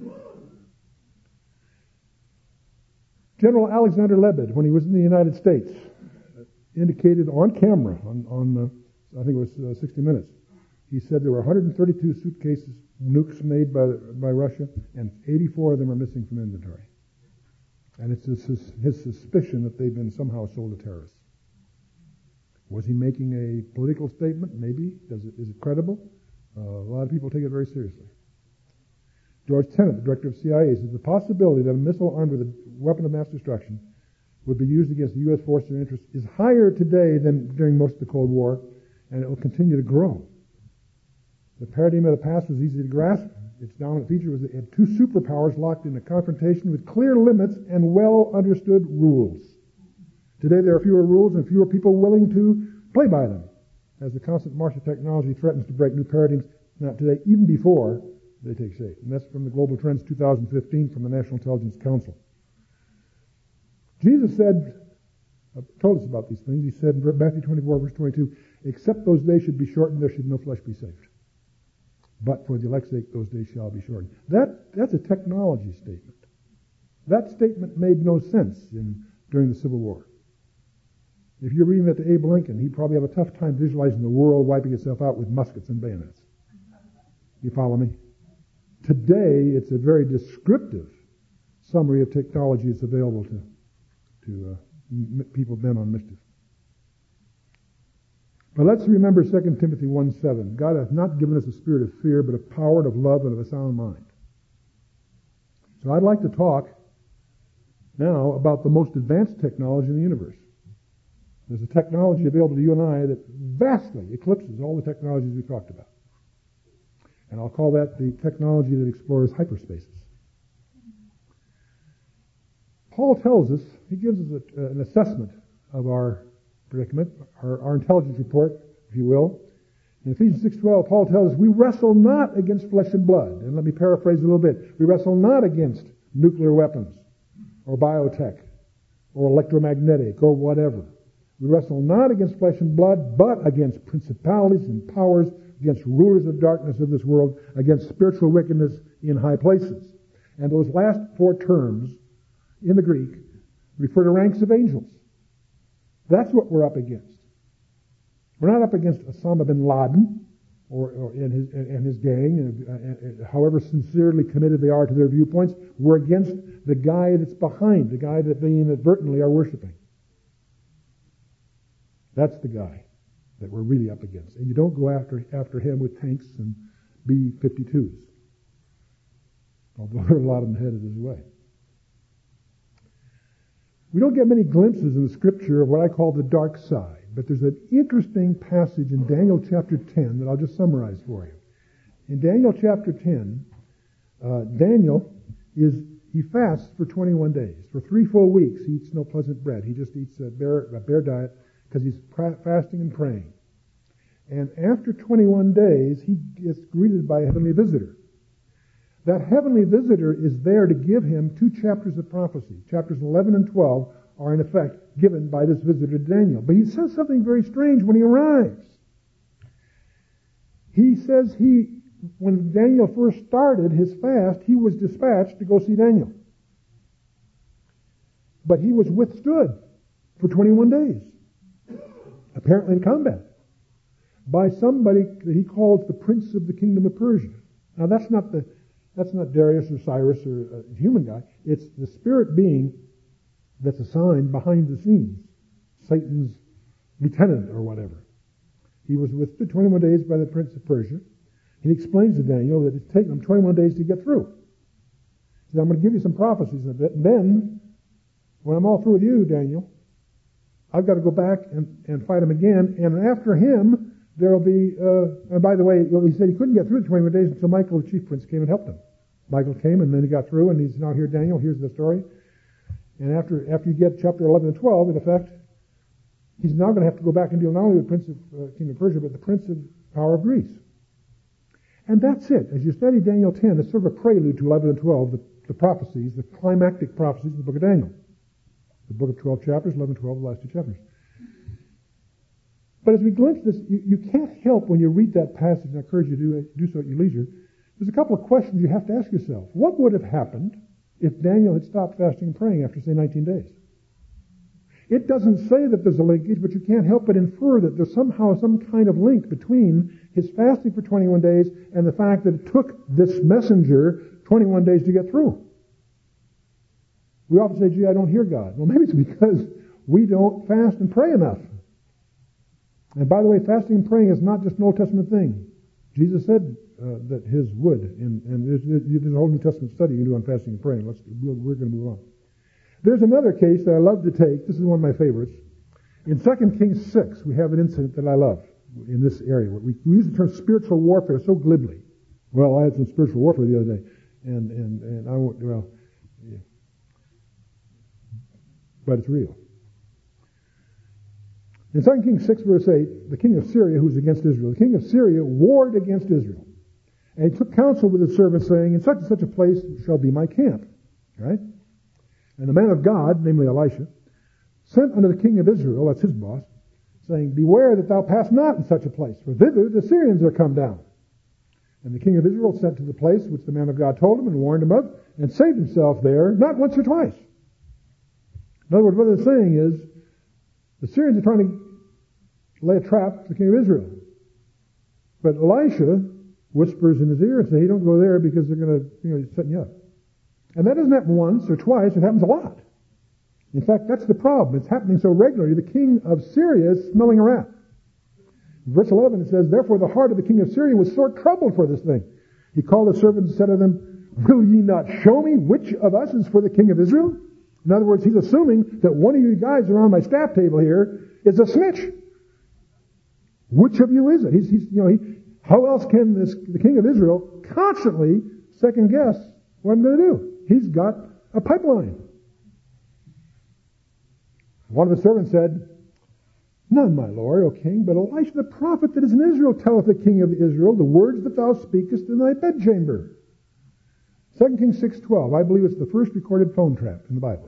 General Alexander Lebed, when he was in the United States, indicated on camera, on, on uh, I think it was uh, sixty minutes, he said there were one hundred thirty-two suitcases, nukes made by, by Russia, and eighty-four of them are missing from inventory. And it's his, his suspicion that they've been somehow sold to terrorists. Was he making a political statement? Maybe. Does it, is it credible? Uh, a lot of people take it very seriously. George Tenet, the director of C I A, says the possibility that a missile armed with a weapon of mass destruction would be used against the U S forces or interests is higher today than during most of the Cold War, and it will continue to grow. The paradigm of the past was easy to grasp. Its dominant feature was that it had two superpowers locked in a confrontation with clear limits and well-understood rules. Today there are fewer rules and fewer people willing to play by them, as the constant march of technology threatens to break new paradigms, not today, even before they take shape. And that's from the Global Trends two thousand fifteen from the National Intelligence Council. Jesus said, uh, told us about these things. He said in Matthew twenty-four, verse twenty-two, except those days should be shortened, there should no flesh be saved. But for the elect's sake, those days shall be shortened. That, that's a technology statement. That statement made no sense in, during the Civil War. If you're reading that to Abe Lincoln, he'd probably have a tough time visualizing the world wiping itself out with muskets and bayonets. You follow me? Today, it's a very descriptive summary of technology that's available to, to uh, m- people bent on mischief. But let's remember Second Timothy one seven. God hath not given us a spirit of fear, but of power and of love and of a sound mind. So I'd like to talk now about the most advanced technology in the universe. There's a technology available to you and I that vastly eclipses all the technologies we talked about. And I'll call that the technology that explores hyperspaces. Paul tells us, he gives us a, an assessment of our predicament, our, our intelligence report, if you will. In Ephesians six twelve, Paul tells us, we wrestle not against flesh and blood. And let me paraphrase a little bit. We wrestle not against nuclear weapons or biotech or electromagnetic or whatever. We wrestle not against flesh and blood, but against principalities and powers, against rulers of darkness of this world, against spiritual wickedness in high places. And those last four terms in the Greek refer to ranks of angels. That's what we're up against. We're not up against Osama bin Laden or, or and his and his gang, and, and, however sincerely committed they are to their viewpoints. We're against the guy that's behind, the guy that they inadvertently are worshiping. That's the guy that we're really up against. And you don't go after after him with tanks and B fifty-twos. Although there are a lot of them headed his way. We don't get many glimpses in the Scripture of what I call the dark side, but there's an interesting passage in Daniel chapter ten that I'll just summarize for you. In Daniel chapter ten, uh, Daniel is he fasts for twenty-one days. For three full weeks, he eats no pleasant bread. He just eats a bare, a bare diet because he's fasting and praying. And after twenty-one days, he gets greeted by a heavenly visitor. That heavenly visitor is there to give him two chapters of prophecy. Chapters eleven and twelve are in effect given by this visitor to Daniel. But he says something very strange when he arrives. He says he, when Daniel first started his fast, he was dispatched to go see Daniel. But he was withstood for twenty-one days, apparently in combat, by somebody that he calls the Prince of the Kingdom of Persia. Now that's not the That's not Darius or Cyrus or a human guy. It's the spirit being that's assigned behind the scenes. Satan's lieutenant or whatever. He was withstood twenty-one days by the Prince of Persia. He explains to Daniel that it's taken him twenty-one days to get through. He said, I'm going to give you some prophecies of it. And then, when I'm all through with you, Daniel, I've got to go back and, and fight him again. And after him, there will be, uh, and by the way, well, he said he couldn't get through the twenty-one days until Michael, the chief prince, came and helped him. Michael came and then he got through, and he's now here, Daniel, here's the story. And after after you get chapter eleven and twelve, in effect, he's now going to have to go back and deal not only with the prince of uh, Kingdom of Persia, but the prince of power of Greece. And that's it. As you study Daniel ten, it's sort of a prelude to eleven and twelve, the, the prophecies, the climactic prophecies of the book of Daniel. The book of twelve chapters, eleven and twelve, the last two chapters. But as we glimpse this, you, you can't help when you read that passage, and I encourage you to do, do so at your leisure. There's a couple of questions you have to ask yourself. What would have happened if Daniel had stopped fasting and praying after, say, nineteen days? It doesn't say that there's a linkage, but you can't help but infer that there's somehow some kind of link between his fasting for twenty-one days and the fact that it took this messenger twenty-one days to get through. We often say, gee, I don't hear God. Well, maybe it's because we don't fast and pray enough. And by the way, fasting and praying is not just an Old Testament thing. Jesus said uh, that his would, and, and there's, there's a whole New Testament study you can do on fasting and praying. Let's, we're, we're going to move on. There's another case that I love to take. This is one of my favorites. In Second Kings six, we have an incident that I love in this area. We, we use the term spiritual warfare so glibly. Well, I had some spiritual warfare the other day, and and and I won't. Well, yeah. But it's real. In Second Kings six, verse eight, the king of Syria, who was against Israel, the king of Syria warred against Israel, and he took counsel with his servants, saying, "In such and such a place shall be my camp." Right? And the man of God, namely Elisha, sent unto the king of Israel, that's his boss, saying, "Beware that thou pass not in such a place, for thither the Syrians are come down." And the king of Israel sent to the place which the man of God told him and warned him of, and saved himself there, not once or twice. In other words, what they're saying is, the Syrians are trying to lay a trap for the king of Israel. But Elisha whispers in his ear and says, "Hey, don't go there because they're going to, you know, set you up." And that doesn't happen once or twice, it happens a lot. In fact, that's the problem. It's happening so regularly, the king of Syria is smelling a rat. In verse eleven, it says, "Therefore the heart of the king of Syria was sore troubled for this thing. He called his servants and said to them, Will ye not show me which of us is for the king of Israel?" In other words, he's assuming that one of you guys around my staff table here is a snitch. Which of you is it? He's, he's you know, he, how else can this, the king of Israel constantly second guess what I'm going to do? He's got a pipeline. One of the servants said, "None, my lord, O king, but Elisha the prophet that is in Israel telleth the king of Israel the words that thou speakest in thy bedchamber." Second Kings six twelve. I believe it's the first recorded phone trap in the Bible.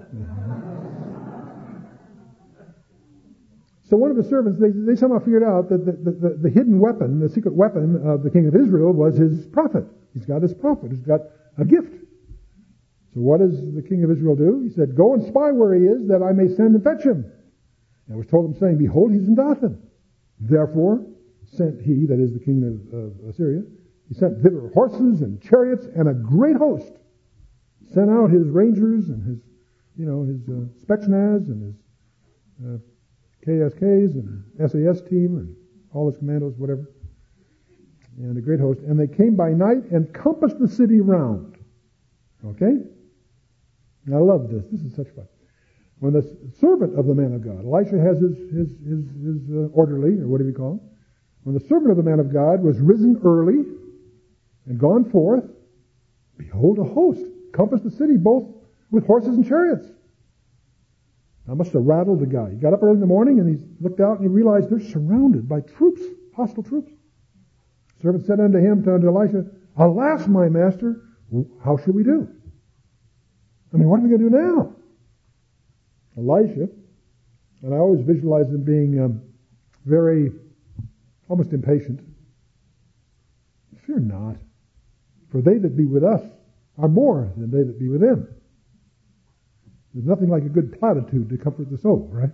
So one of the servants, they, they somehow figured out that the, the, the, the hidden weapon, the secret weapon of the king of Israel was his prophet. He's got his prophet. He's got a gift. So what does the king of Israel do? He said, "Go and spy where he is, that I may send and fetch him." And it was told him, saying, "Behold, he's in Dothan." Therefore sent he, that is the king of, of Assyria, he sent thither horses and chariots and a great host. Sent out his rangers and his, you know, his uh, Spetsnaz and his uh, K S Ks and S A S team and all his commandos, whatever. And a great host. And they came by night and compassed the city round. Okay? And I love this. This is such fun. When the servant of the man of God, Elisha has his his his, his uh, orderly, or whatever you call him. When the servant of the man of God was risen early and gone forth, behold, a host compassed the city both with horses and chariots. That must have rattled the guy. He got up early in the morning and he looked out and he realized they're surrounded by troops, hostile troops. The servant said unto him, unto Elisha, "Alas, my master, how shall we do?" I mean, what are we going to do now? Elisha, and I always visualize him being um, very, almost impatient. "Fear not, for they that be with us are more than they that be with them." There's nothing like a good platitude to comfort the soul, right?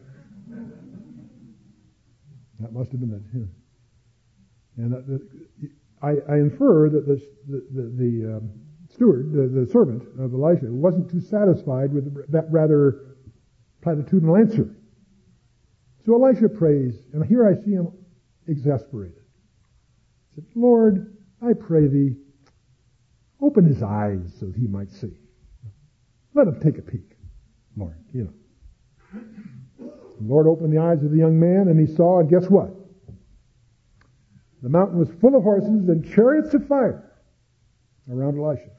That must have been that hymn. And uh, the, I, I infer that the the, the, the um, steward, the, the servant of Elisha, wasn't too satisfied with that rather platitudinal answer. So Elisha prays, and here I see him exasperated. He said, "Lord, I pray thee, open his eyes so that he might see. Let him take a peek, Lord." You know. The Lord opened the eyes of the young man, and he saw, and guess what? The mountain was full of horses and chariots of fire around Elisha.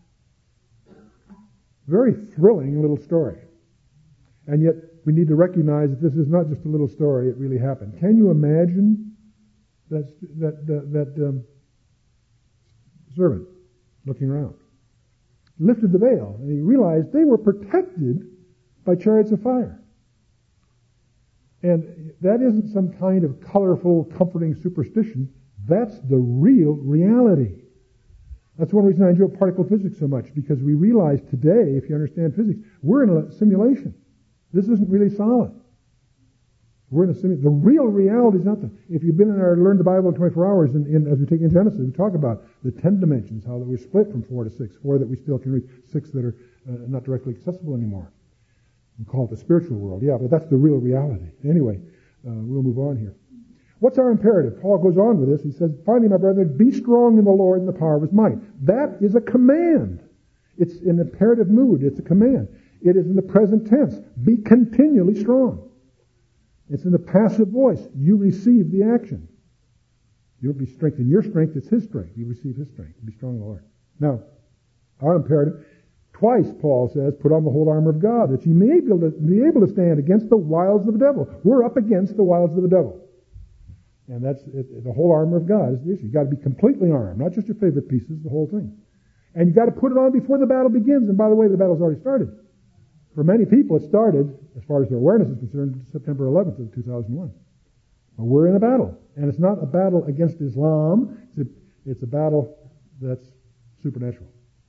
Very thrilling little story. And yet, we need to recognize that this is not just a little story, it really happened. Can you imagine that, that, that, that um, servant looking around? Lifted the veil, and he realized they were protected by chariots of fire. And that isn't some kind of colorful, comforting superstition. That's the real reality. That's one reason I enjoy particle physics so much, because we realize today, if you understand physics, we're in a simulation. This isn't really solid. We're in a simulation. The real reality is not the... If you've been in our Learn the Bible in twenty-four hours, and as we take in Genesis, we talk about the ten dimensions, how that we're split from four to six, four that we still can reach, six that are uh, not directly accessible anymore. We call it the spiritual world. Yeah, but that's the real reality. Anyway, uh, we'll move on here. What's our imperative? Paul goes on with this. He says, finally, my brethren, be strong in the Lord and the power of his might. That is a command. It's an imperative mood. It's a command. It is in the present tense. Be continually strong. It's in the passive voice. You receive the action. You'll be strengthened. Your strength is his strength. You receive his strength. Be strong in the Lord. Now, our imperative, twice Paul says, put on the whole armor of God, that you may be able to, be able to stand against the wiles of the devil. We're up against the wiles of the devil. And that's it, the whole armor of God is the issue. You've got to be completely armed, not just your favorite pieces, the whole thing. And you've got to put it on before the battle begins. And by the way, the battle's already started. For many people, it started, as far as their awareness is concerned, September eleventh of two thousand one. But we're in a battle. And it's not a battle against Islam. It's a, it's a battle that's supernatural.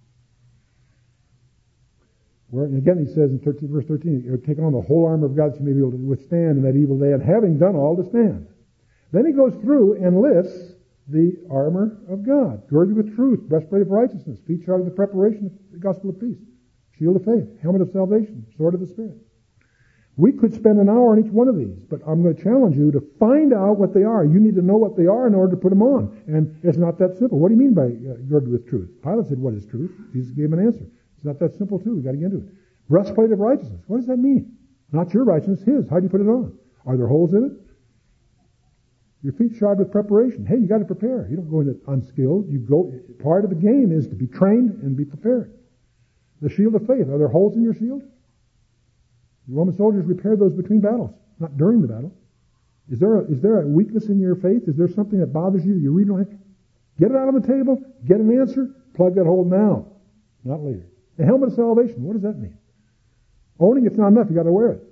Where, and again, he says in thirteen, verse thirteen, you're taking on the whole armor of God that you may be able to withstand in that evil day, and having done all to stand. Then he goes through and lists the armor of God. Girded with truth, breastplate of righteousness, feet shod with the preparation of the gospel of peace, shield of faith, helmet of salvation, sword of the Spirit. We could spend an hour on each one of these, but I'm going to challenge you to find out what they are. You need to know what they are in order to put them on. And it's not that simple. What do you mean by uh, girded with truth? Pilate said, what is truth? Jesus gave him an answer. It's not that simple, too. We've got to get into it. Breastplate of righteousness. What does that mean? Not your righteousness, his. How do you put it on? Are there holes in it? Your feet shod with preparation. Hey, you got to prepare. You don't go in it unskilled. You go. Part of the game is to be trained and be prepared. The shield of faith. Are there holes in your shield? The Roman soldiers repaired those between battles, not during the battle. Is there a, is there a weakness in your faith? Is there something that bothers you that you really don't have? Get it out on the table. Get an answer. Plug that hole now, not later. The helmet of salvation. What does that mean? Owning it's not enough. You got to wear it.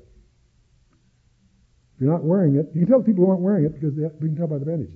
If you're not wearing it, you can tell the people who aren't wearing it because they have, we can tell by the bandages.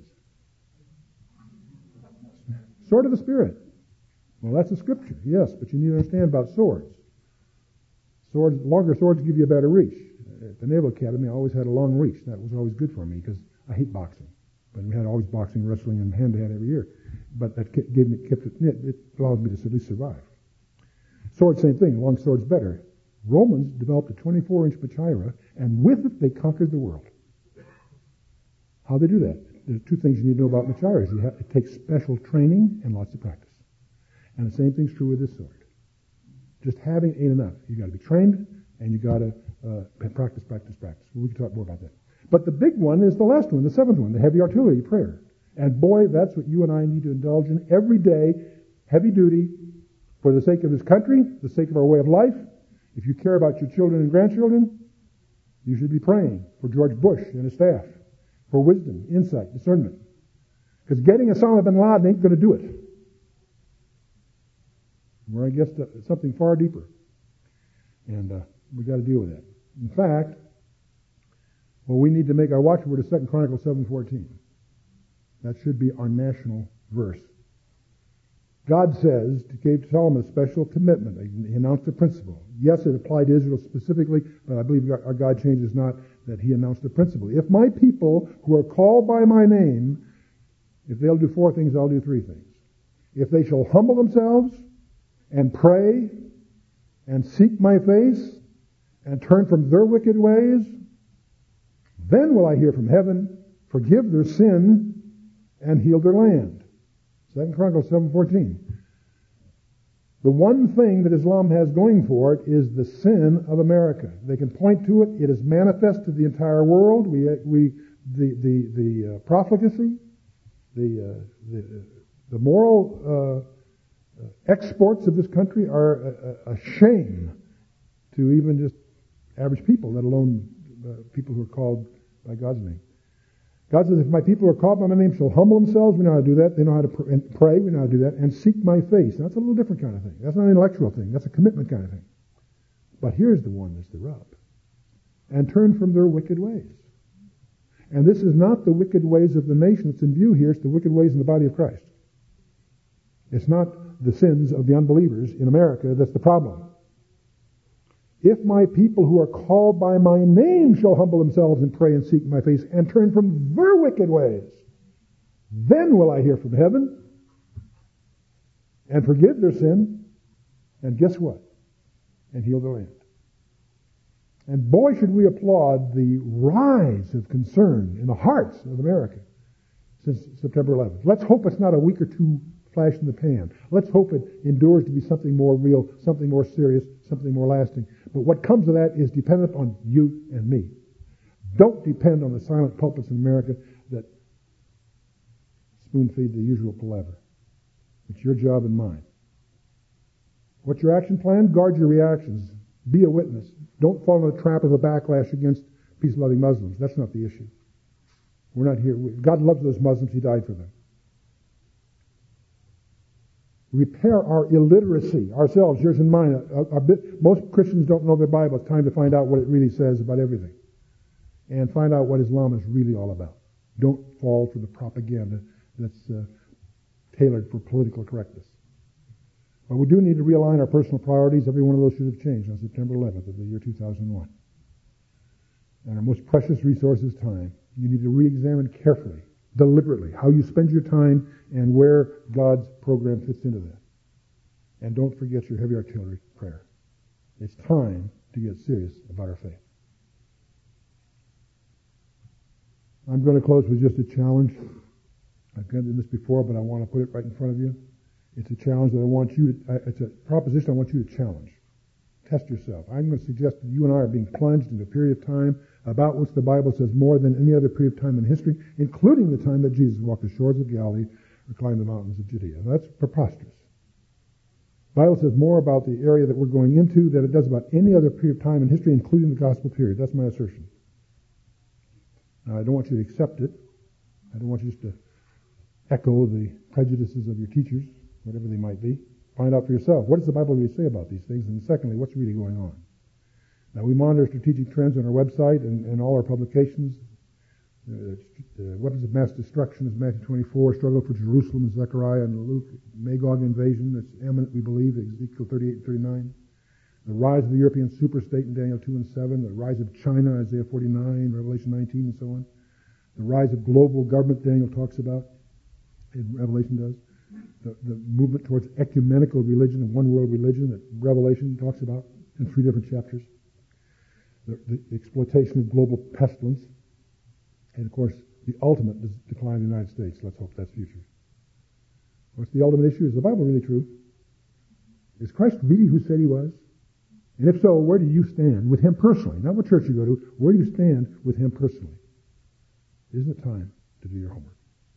Sword of the Spirit. Well, that's a scripture, yes, but you need to understand about swords. Swords, longer swords give you a better reach. At the Naval Academy, I always had a long reach. That was always good for me because I hate boxing. But we had always boxing, wrestling, and hand-to-hand every year. But that gave me, kept it, it allowed me to at least survive. Sword, same thing. Long sword's better. Romans developed a twenty-four inch Machaira, and with it they conquered the world. How they do that? There's two things you need to know about Machairas. You have, it takes special training and lots of practice. And the same thing's true with this sword. Just having it ain't enough. You got to be trained, and you got to uh, practice, practice, practice. We can talk more about that. But the big one is the last one, the seventh one, the heavy artillery prayer. And boy, that's what you and I need to indulge in every day, heavy duty, for the sake of this country, the sake of our way of life. If you care about your children and grandchildren, you should be praying for George Bush and his staff, for wisdom, insight, discernment. Because getting Osama bin Laden ain't going to do it. We're, I guess, to something far deeper. And uh, we got to deal with that. In fact, well, we need to make our watchword of Second Chronicles seven fourteen. That should be our national verse. God says, gave Solomon a special commitment. He announced a principle. Yes, it applied to Israel specifically, but I believe our God changes not that he announced a principle. If my people who are called by my name, if they'll do four things, I'll do three things. If they shall humble themselves and pray and seek my face and turn from their wicked ways, then will I hear from heaven, forgive their sin, and heal their land. Second Chronicles seven fourteen. The one thing that Islam has going for it is the sin of America. They can point to it. It is manifest to the entire world. We, we, the the the uh, profligacy, the uh, the, the moral uh, exports of this country are a, a shame to even just average people, let alone uh, people who are called by God's name. God says, if my people are called by my name shall humble themselves, we know how to do that. They know how to pray, we know how to do that. And seek my face. Now, that's a little different kind of thing. That's not an intellectual thing. That's a commitment kind of thing. But here's the one that's the rub. And turn from their wicked ways. And this is not the wicked ways of the nation that's in view here. It's the wicked ways in the body of Christ. It's not the sins of the unbelievers in America that's the problem. If my people who are called by my name shall humble themselves and pray and seek my face and turn from their wicked ways, then will I hear from heaven and forgive their sin, and guess what? And heal the land. And boy, should we applaud the rise of concern in the hearts of America since September eleventh. Let's hope it's not a week or two flash in the pan. Let's hope it endures to be something more real, something more serious, something more lasting. But what comes of that is dependent on you and me. Don't depend on the silent pulpits in America that spoon-feed the usual palaver. It's your job and mine. What's your action plan? Guard your reactions. Be a witness. Don't fall in the trap of a backlash against peace-loving Muslims. That's not the issue. We're not here. God loves those Muslims. He died for them. Repair our illiteracy, ourselves, yours and mine. A, a bit, most Christians don't know their Bible. It's time to find out what it really says about everything. And find out what Islam is really all about. Don't fall for the propaganda that's uh, tailored for political correctness. But we do need to realign our personal priorities. Every one of those should have changed on September eleventh of the year two thousand one. And our most precious resource is time. You need to re-examine carefully, deliberately, how you spend your time and where God's program fits into that. And don't forget your heavy artillery prayer. It's time to get serious about our faith. I'm going to close with just a challenge. I've done this before, but I want to put it right in front of you. It's a challenge that I want you to, it's a proposition I want you to challenge. Test yourself. I'm going to suggest that you and I are being plunged into a period of time about which the Bible says more than any other period of time in history, including the time that Jesus walked the shores of Galilee or climbed the mountains of Judea. Now, that's preposterous. The Bible says more about the area that we're going into than it does about any other period of time in history, including the gospel period. That's my assertion. Now, I don't want you to accept it. I don't want you just to echo the prejudices of your teachers, whatever they might be. Find out for yourself. What does the Bible really say about these things? And secondly, what's really going on? Now, we monitor strategic trends on our website and, and all our publications. Uh, uh, weapons of mass destruction is Matthew twenty-four. Struggle for Jerusalem is Zechariah and Luke. Magog invasion, that's imminent, we believe, Ezekiel thirty-eight and thirty-nine. The rise of the European superstate in Daniel two and seven. The rise of China, Isaiah forty-nine, Revelation nineteen, and so on. The rise of global government, Daniel talks about, and Revelation does. The, the movement towards ecumenical religion and one world religion that Revelation talks about in three different chapters. The, the exploitation of global pestilence. And, of course, the ultimate decline of the United States. Let's hope that's future. What's the ultimate issue? Is the Bible really true? Is Christ really who said he was? And if so, where do you stand with him personally? Not what church you go to. Where do you stand with him personally? Isn't it time to do your homework?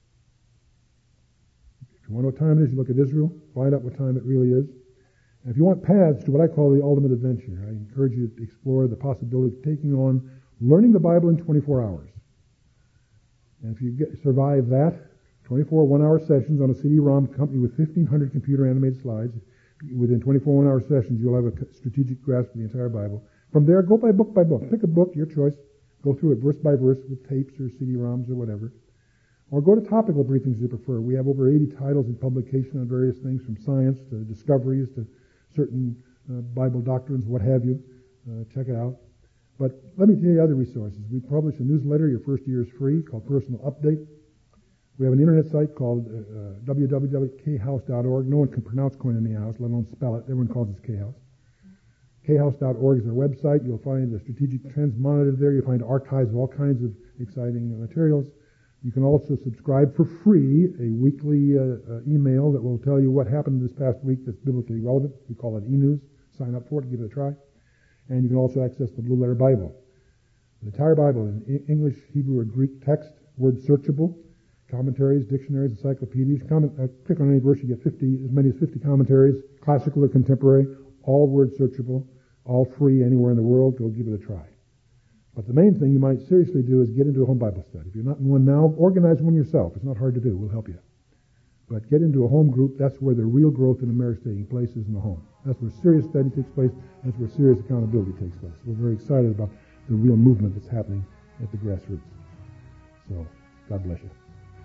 If you want to know what time it is, you look at Israel. Find out what time it really is. And if you want paths to what I call the ultimate adventure, I encourage you to explore the possibility of taking on learning the Bible in twenty-four hours. And if you get, survive that, twenty-four one-hour sessions on a C D ROM accompanied with fifteen hundred computer-animated slides, within twenty-four one-hour sessions, you'll have a strategic grasp of the entire Bible. From there, go by book by book. Pick a book, your choice. Go through it verse by verse with tapes or C D ROMs or whatever. Or go to topical briefings if you prefer. We have over eighty titles in publication on various things, from science to discoveries to certain uh, Bible doctrines, what have you. Uh, check it out. But let me tell you other resources. We publish a newsletter. Your first year is free, called Personal Update. We have an internet site called uh, w w w dot k house dot org. No one can pronounce Koinonia House, let alone spell it. Everyone calls it K-House. k house dot org is our website. You'll find the strategic trends monitored there. You'll find archives of all kinds of exciting materials. You can also subscribe for free a weekly uh, uh, email that will tell you what happened this past week that's biblically relevant. We call it e-news. Sign up for it, give it a try. And you can also access the Blue Letter Bible. The entire Bible in English, Hebrew, or Greek text, word searchable, commentaries, dictionaries, encyclopedias. Comment, uh, click on any verse, you get fifty, as many as fifty commentaries, classical or contemporary, all word searchable, all free anywhere in the world. Go give it a try. But the main thing you might seriously do is get into a home Bible study. If you're not in one now, organize one yourself. It's not hard to do. We'll help you. But get into a home group. That's where the real growth in a marriage taking place is in the home. That's where serious study takes place. That's where serious accountability takes place. We're very excited about the real movement that's happening at the grassroots. So, God bless you.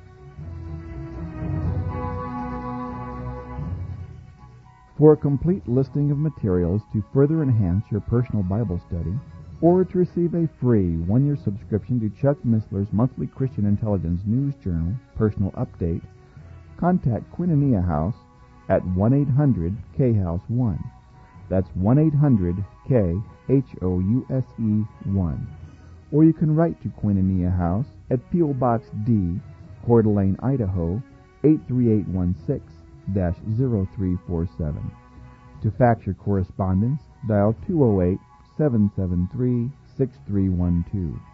For a complete listing of materials to further enhance your personal Bible study, or to receive a free one-year subscription to Chuck Missler's monthly Christian Intelligence News Journal, Personal Update, contact Koinonia House at one eight hundred K house one. That's one eight hundred K H O U S E one. Or you can write to Koinonia House at P O Box D, Coeur d'Alene, Idaho, eight three eight one six dash zero three four seven. To fax your correspondence, dial two oh eight, seven seven three, six three one two.